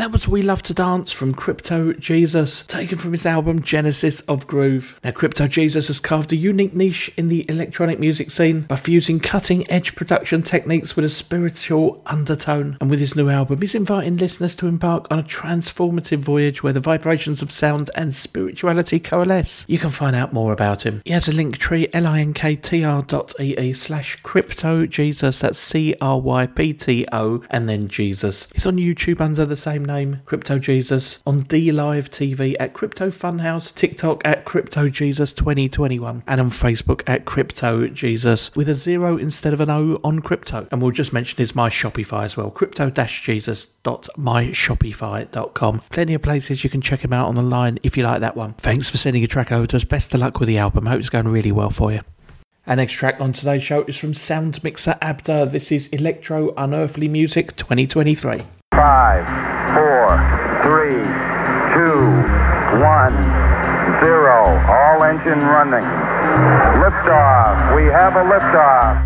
That was We Love to Dance from Crypto Jesus, taken from his album Genesis of Groove. Now, Crypto Jesus has carved a unique niche in the electronic music scene by fusing cutting-edge production techniques with a spiritual undertone. And with his new album, he's inviting listeners to embark on a transformative voyage where the vibrations of sound and spirituality coalesce. You can find out more about him. He has a link tree, linktr.ee/CryptoJesus. That's CRYPTO and then Jesus. He's on YouTube under the same name, Crypto Jesus, on D Live TV at Crypto Funhouse, TikTok at Crypto Jesus 2021, and on Facebook at Crypto Jesus with a 0 instead of an O on crypto. And we'll just mention his My Shopify as well, crypto-jesus.myshopify.com. Plenty of places you can check him out on the line if you like that one. Thanks for sending your track over to us. Best of luck with the album. Hope it's going really well for you. Our next track on today's show is from Sound Mixer Abda. This is Electro Unearthly Music 2023. 5, 4, 3, 2, 1, 0. All engine running. Liftoff. We have a liftoff.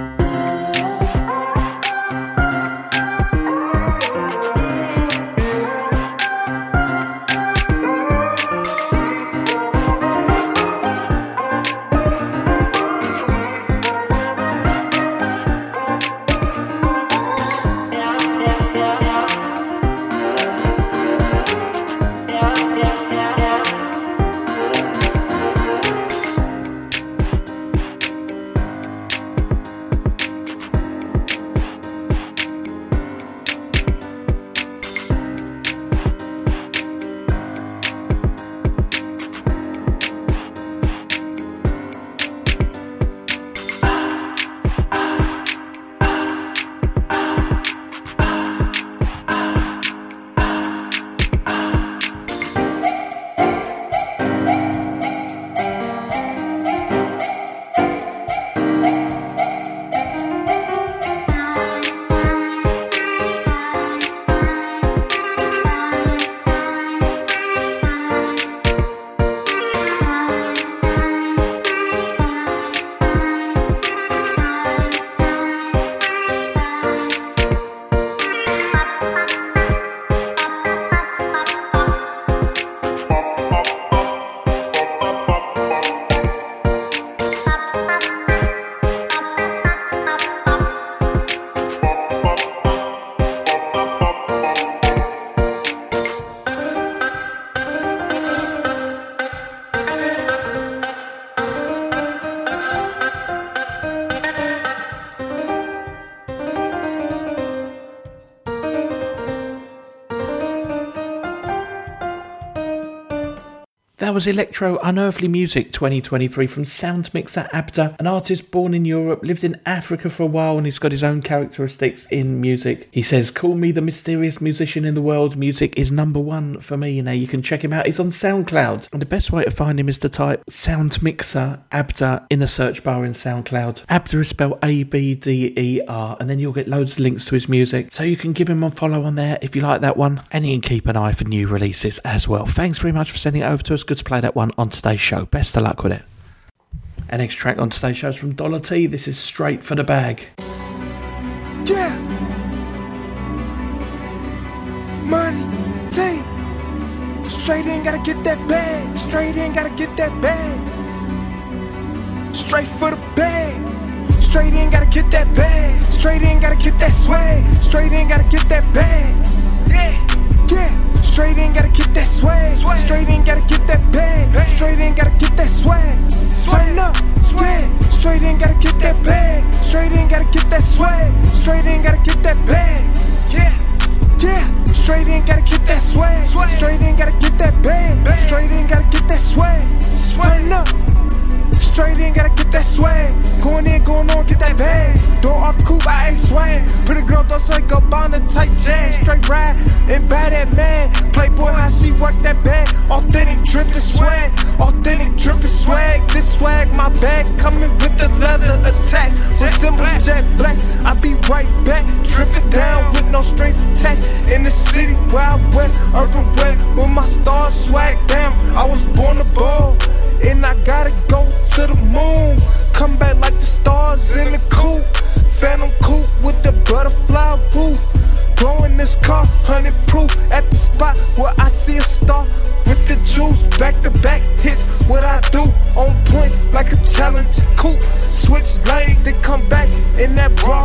That was Electro Unearthly Music 2023 from Sound Mixer Abda, an artist born in Europe, lived in Africa for a while, and he's got his own characteristics in music. He says, "Call me the mysterious musician in the world. Music is number one for me." Now you can check him out. He's on SoundCloud, and the best way to find him is to type Sound Mixer Abda in the search bar in SoundCloud. Abda is spelled ABDER, and then you'll get loads of links to his music, so you can give him a follow on there if you like that one, and you can keep an eye for new releases as well. Thanks very much for sending it over to us. Good to play that one on today's show. Best of luck with it. Our next track on today's show is from Dollar T. This is Straight for the Bag. Yeah. Money, T. Straight in, gotta get that bag. Straight in, gotta get that bag. Straight for the bag. Straight in, gotta get that bag. Straight in, gotta get that swag. Straight in, gotta get that bag. Yeah. Yeah. Straight in, gotta get that swag. Straight in, gotta get that bag. Straight in, gotta get that swag. Turn up, yeah. Straight in, gotta get that bag. Straight in, gotta get that swag. Straight in, gotta get that bag. Yeah, yeah. Straight in, gotta get that swag. Straight in, gotta get that bag. Straight in, gotta get that swag. Turn up. Straight in, gotta get that swag. Going in, going on, get that bag. Door off the coupe, I ain't swag. Pretty girl, don't like up on the tight jam. Straight ride and buy that man. Playboy, how she work that bag. Authentic drippin' swag. Authentic drippin' swag. This swag, my bag coming with the leather attached. With symbols jet black, I be right back. Drippin' down with no strings attached. In the city, wild west, urban wet. With my stars swag down. I was born to ball. And I gotta go to the moon. Come back like the stars in the coupe. Phantom coupe with the butterfly roof. Blowing this car, 100 proof at the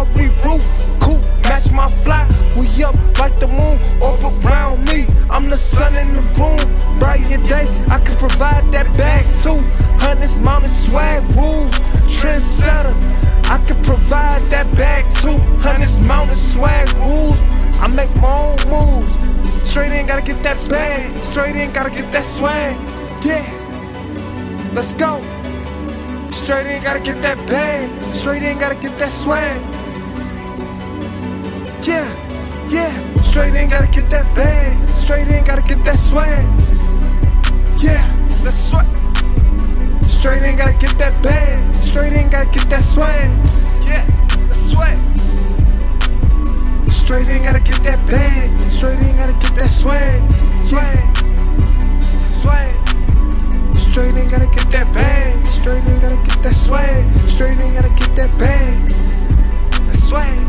every roof. Cool, match my fly. We up like the moon, orbit around me. I'm the sun in the room. Bright your day, I can provide that bag too. Hundreds mounted swag rules, trendsetter. I can provide that bag too. Hundreds mounted swag rules. I make my own moves. Straight in, gotta get that bag. Straight in, gotta get that swag. Yeah, let's go. Straight in, gotta get that bag. Straight in, gotta get that swag. Yeah, yeah. Straight in, gotta get that bag. Straight in, gotta get that swag. Yeah, let's sweat. Straight in, gotta get that bag. Straight in, gotta get that swag. Yeah, let's sweat. Straight in, gotta get that bag. Straight in, gotta get that swag. Yeah, swag. Straight in, gotta get that bag. Straight in, gotta get that swag. Straight in, gotta get that bag. That swag.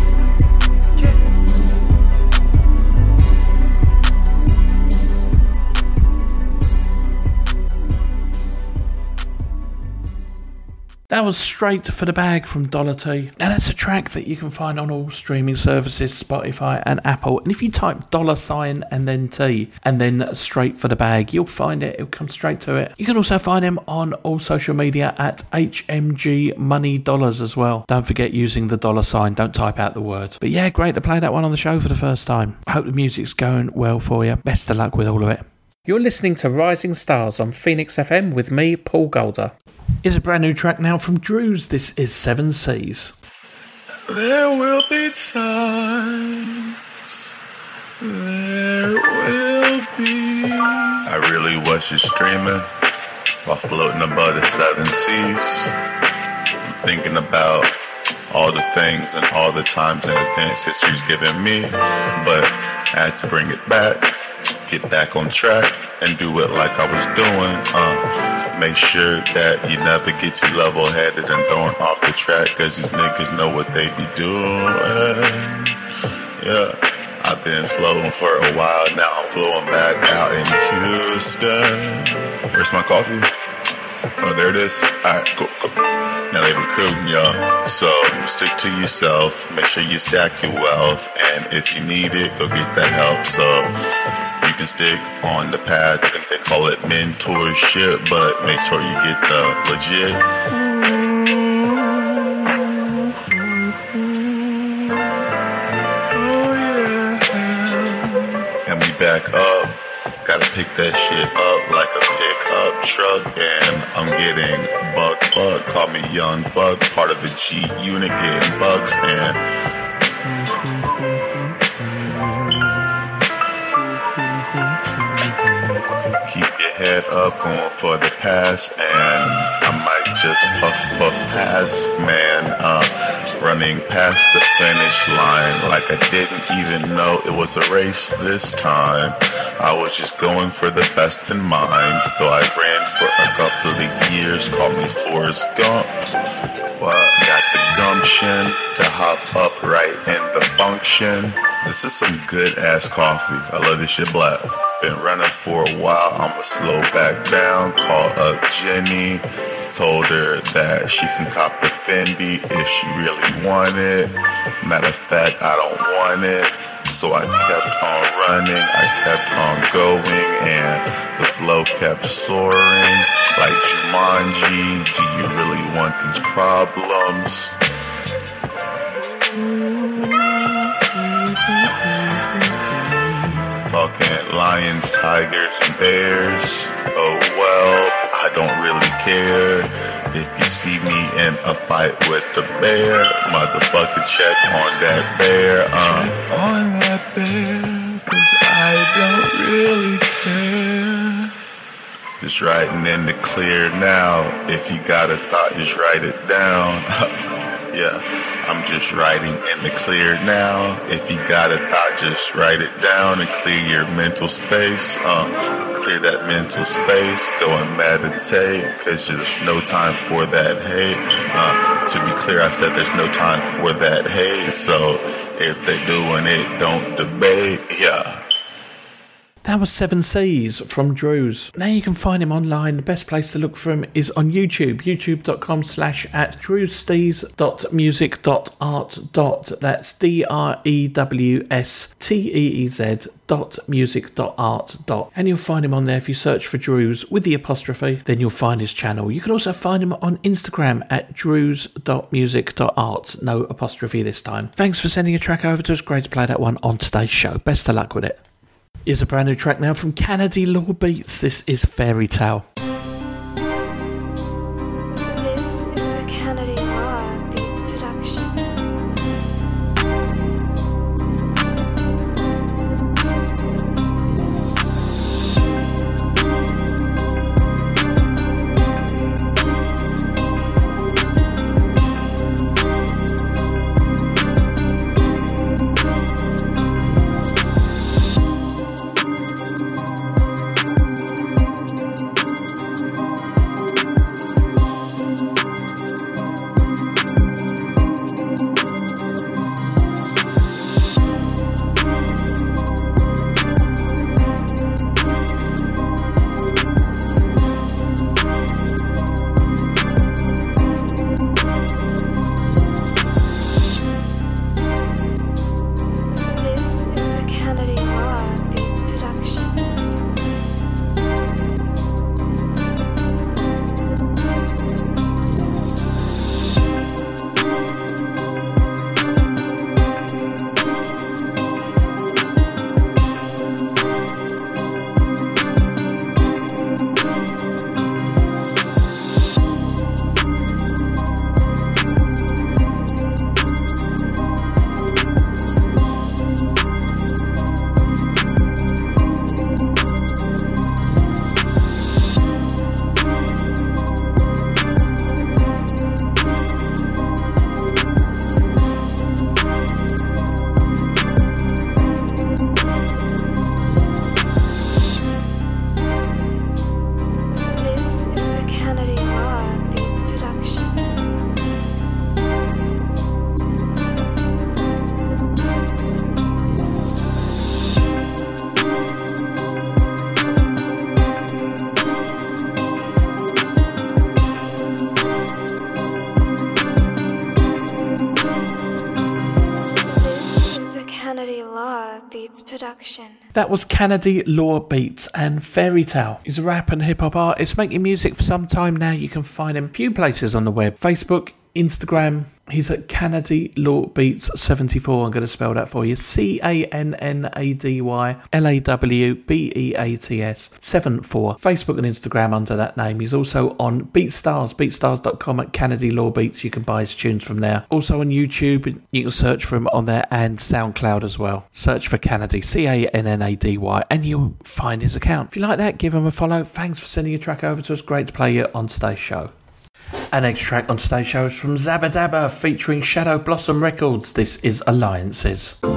That was Straight for the Bag from Dollar T. Now that's a track that you can find on all streaming services, Spotify and Apple. And if you type $ and then T and then Straight for the Bag, you'll find it. It'll come straight to it. You can also find him on all social media at HMG Money Dollars as well. Don't forget using the $. Don't type out the word. But yeah, great to play that one on the show for the first time. I hope the music's going well for you. Best of luck with all of it. You're listening to Rising Stars on Phoenix FM with me, Paul Golder. Here's a brand new track now from Drews. This is 7 Seas. There will be times. There will be. I really was just dreaming while floating above the 7 seas. Thinking about all the things and all the times and events history's given me. But I had to bring it back, get back on track, and do it like I was doing. Make sure that you never get too level-headed and thrown off the track, cause these niggas know what they be doing. Yeah, I've been flowing for a while, now I'm flowing back out in Houston. Where's my coffee? Oh, there it is. Alright, cool. Now they recruiting y'all, so stick to yourself, make sure you stack your wealth, and if you need it, go get that help, so you can stick on the path. I think they call it mentorship, but make sure you get the legit. Oh yeah. And we back up. Gotta pick that shit up like a pickup truck. And I'm getting buck. Call me Young Buck, part of the G unit, getting bucks and keep your head up, going for the pass, and I might just puff past, man, running past the finish line like I didn't even know it was a race this time. I was just going for the best in mind, so I ran for a couple of years, call me Forrest Gump. Well, got the gumption to hop up right in the function. This is some good ass coffee. I love this shit black. Been running for a while, I'ma slow back down. Call up Jenny, told her that she can cop the Fendi if she really want it. Matter of fact, I don't want it. So I kept on running, I kept on going, and the flow kept soaring. Like Jumanji, do you really want these problems? Talking lions, tigers, and bears. Oh well, I don't really care. If you see me in a fight with the bear, motherfucker, check on that bear. Check on that bear, cause I don't really care. Just writing in the clear now. If you got a thought, just write it down. Yeah. I'm just writing in the clear now. If you got a thought, just write it down and clear your mental space. Clear that mental space. Go and meditate, cause there's no time for that hate. To be clear, I said there's no time for that hate. So if they doing it, don't debate. Yeah. That was Seven Seas from Drews. Now you can find him online. The best place to look for him is on YouTube, youtube.com/@drewstees.music.art. That's DREWSTEEZ.music.art. And you'll find him on there if you search for Drews with the apostrophe, then you'll find his channel. You can also find him on Instagram at drews.music.art. No apostrophe this time. Thanks for sending a track over to us. Great to play that one on today's show. Best of luck with it. Here's a brand new track now from Kennedy Law Beats. This is Fairy Tale. This is a Kennedy Law Beats production. That was Kennedy Law Beats and Fairy Tale. He's a rap and hip hop artist making music for some time now. You can find him a few places on the web: Facebook, Instagram. He's at Kennedy Law Beats 74. I'm going to spell that for you. CANNADYLAWBEATS 74. Facebook and Instagram under that name. He's also on BeatStars, beatstars.com at Kennedy Law Beats. You can buy his tunes from there. Also on YouTube, you can search for him on there, and SoundCloud as well. Search for Kennedy, CANNADY, and you'll find his account. If you like that, give him a follow. Thanks for sending your track over to us. Great to play it on today's show. Our next track on today's show is from Zabba Dabba featuring Shadow Blossom Records. This is Alliances. Yo,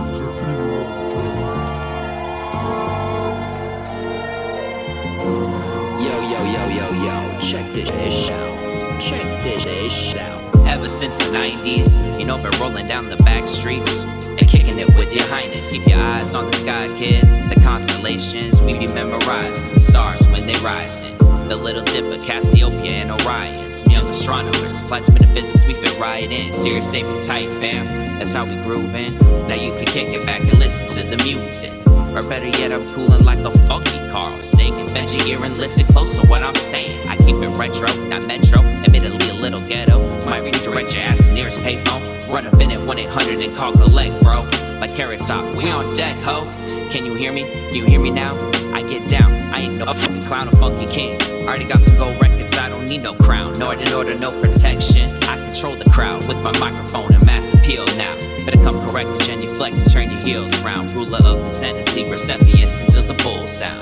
check this out. Check this out. Ever since the 90s, you know, been rolling down the back streets and kicking it with your highness. Keep your eyes on the sky, kid. The constellations, we be memorizing the stars when they rising. The Little Dipper, Cassiopeia, and Orion. Some young astronomers, platinum in physics, we fit right in. Serious, safe, and tight, fam. That's how we groovin'. Now you can kick it back and listen to the music. Or better yet, I'm coolin' like a funky Carl. Singing, bend your ear and listen close to what I'm saying. I keep it retro, not metro. Admittedly a little ghetto. Might redirect your ass to nearest payphone. Run up in at 1-800 and call collect, bro. Like Carrot Top, we on deck, ho. Can you hear me? Can you hear me now? I get down, I ain't no fucking clown, a funky king. Already got some gold records, I don't need no crown. No order, no protection. I control the crowd with my microphone and mass appeal now. Better come correct to genuflect and turn your heels round. Ruler of the Zenith, Libra Cepheus until the bull sound.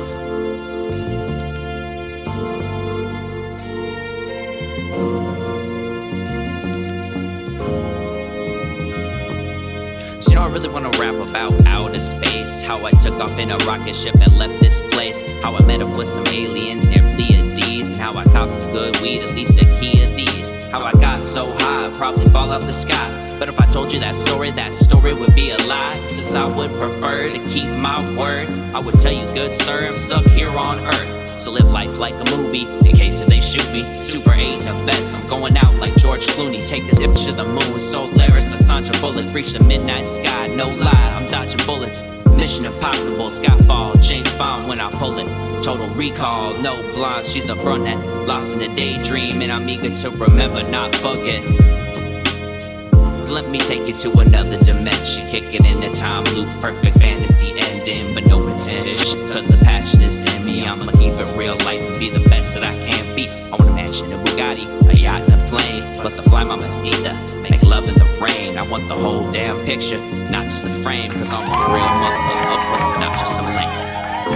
You know, I really wanna rap about outer space. How I took off in a rocket ship and left this place. How I met up with some aliens near Pleiades. And how I copped some good weed, at least a key of these. How I got so high, I'd probably fall out the sky. But if I told you that story would be a lie. Since I would prefer to keep my word, I would tell you, good sir, I'm stuck here on earth. So live life like a movie, in case if they shoot me. Super 8 in a vest, I'm going out like George Clooney. Take this hip to the moon, Solaris, the Sandra Bullock. Reach the midnight sky, no lie, I'm dodging bullets. Mission Impossible, Skyfall, James Bond when I pull it. Total Recall, no blonde, she's a brunette. Lost in a daydream and I'm eager to remember, not forget. So let me take you to another dimension. Kick it in the time loop, perfect fantasy ending, but no pretension. Cause the passion is in me, I'ma keep it real life and be the best that I can be. I want a mansion, a Bugatti, a yacht and a plane, plus a fly mamacita, make love in the rain. I want the whole damn picture, not just the frame. Cause I'm a real motherfucker, not just some lame.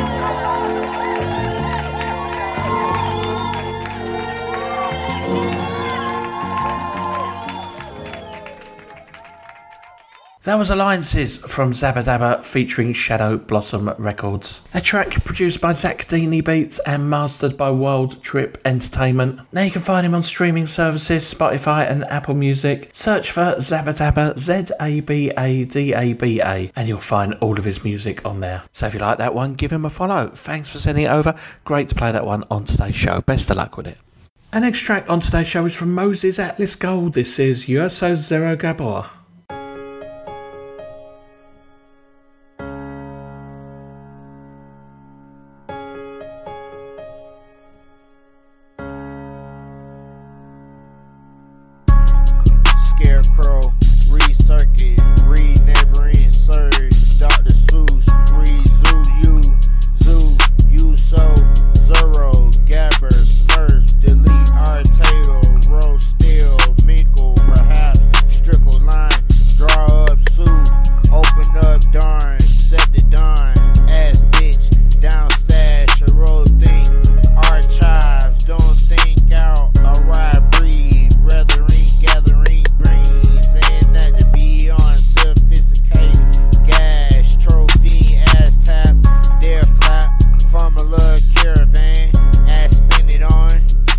That was Alliances from Zabba Dabba featuring Shadow Blossom Records. A track produced by Zach Deeney Beats and mastered by World Trip Entertainment. Now you can find him on streaming services, Spotify and Apple Music. Search for Zabba Dabba, Zabadaba, and you'll find all of his music on there. So if you like that one, give him a follow. Thanks for sending it over. Great to play that one on today's show. Best of luck with it. Our next track on today's show is from Moses Atlas Gold. This is Uso Zero Gabor. Scarecrow, Recircuit, Re-Neighboring Surge, Dr. Seuss, Re-Zoo, Uso, Zero, Gabber, Smurf, Delete, Artato, Rose Steel, Minkle, perhaps, Strickle Line, Draw Up, Sue, Open Up, Darn, Set the Dawn, Ass Bitch, Down Stash, a Roll Think, Archives, Don't Think Out, Alright, Breathe, Reathering, Gathering, Greens, and that to be on sophisticated gas, trophy, ass tap, dare flap, formula, caravan, ass spin it on,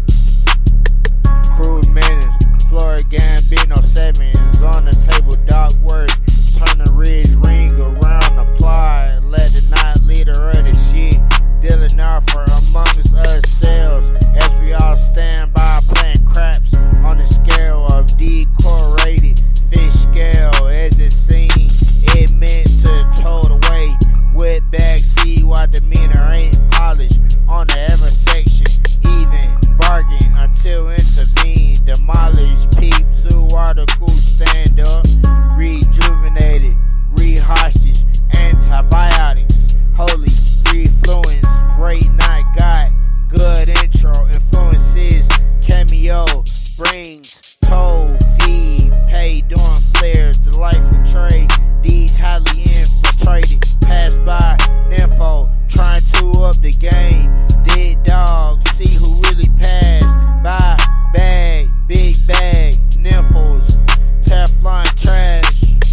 crude minutes, Florida Gambino 7s on the table, dog work, turn the ridge ring around the plot, let the night leader of the shit, dealing offer amongst ourselves, as we all stand by playing craps on the scale of decorated fish scale, as it seems, it meant to told away, with back see why demeanor ain't polished on the ever section, even bargain until intervene, demolish, peep, zoo article, stand up, rejuvenated, re-hostage, antibiotics, holy, refluence, great night, got good intro, influences, cameo, brings, toll, feed, pay, doing flares, delightful trade, deeds highly infiltrated, pass by, nympho, trying to up the game, dead dogs, see who really passed by, bag, big bag, nymphos, Teflon trash,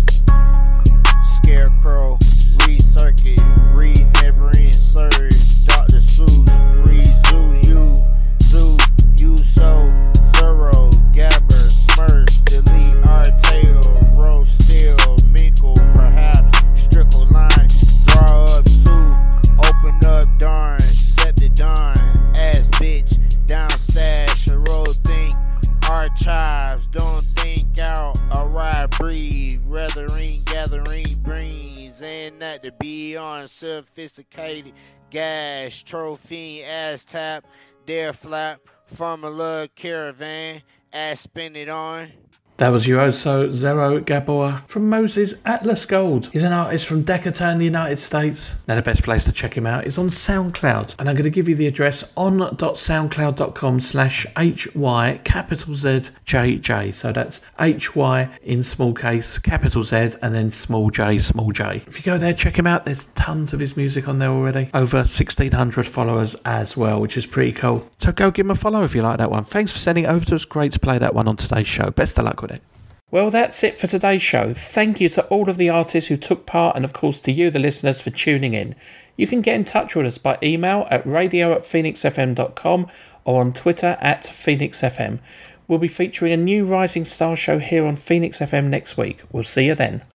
Scarecrow, Recircuit, Re-Neighboring Surge, Dr. Seuss, Re-Zoo, Uso, Zero, Gabber, Smurf, Delete, Artato, Rose Steel, Minkle, perhaps, Strickle Line, Draw Up, Sue, Open Up, Darn, Set the Dawn, Ass Bitch, Down Stash, a Roll Think, Archives, Don't Think Out, Alright, Breathe, Reathering, Gathering, Greens, and that to be on sophisticated gas, trophy, ass tap, dare flap, formula, caravan, ass spin it on. That was Uso Zero Gabor from Moses Atlas Gold. He's an artist from Decatur in the United States. Now the best place to check him out is on SoundCloud. And I'm going to give you the address on.soundcloud.com/HY capital ZJJ. So that's HY in small case, capital Z, and then small j, small j. If you go there, check him out. There's tons of his music on there already. Over 1,600 followers as well, which is pretty cool. So go give him a follow if you like that one. Thanks for sending it over to us. Great to play that one on today's show. Best of luck with it. Well, that's it for today's show. Thank you to all of the artists who took part, and of course to you, the listeners, for tuning in. You can get in touch with us by email at radio@phoenixfm.com or on Twitter @PhoenixFM. We'll be featuring a new Rising Star show here on Phoenix FM next week. We'll see you then.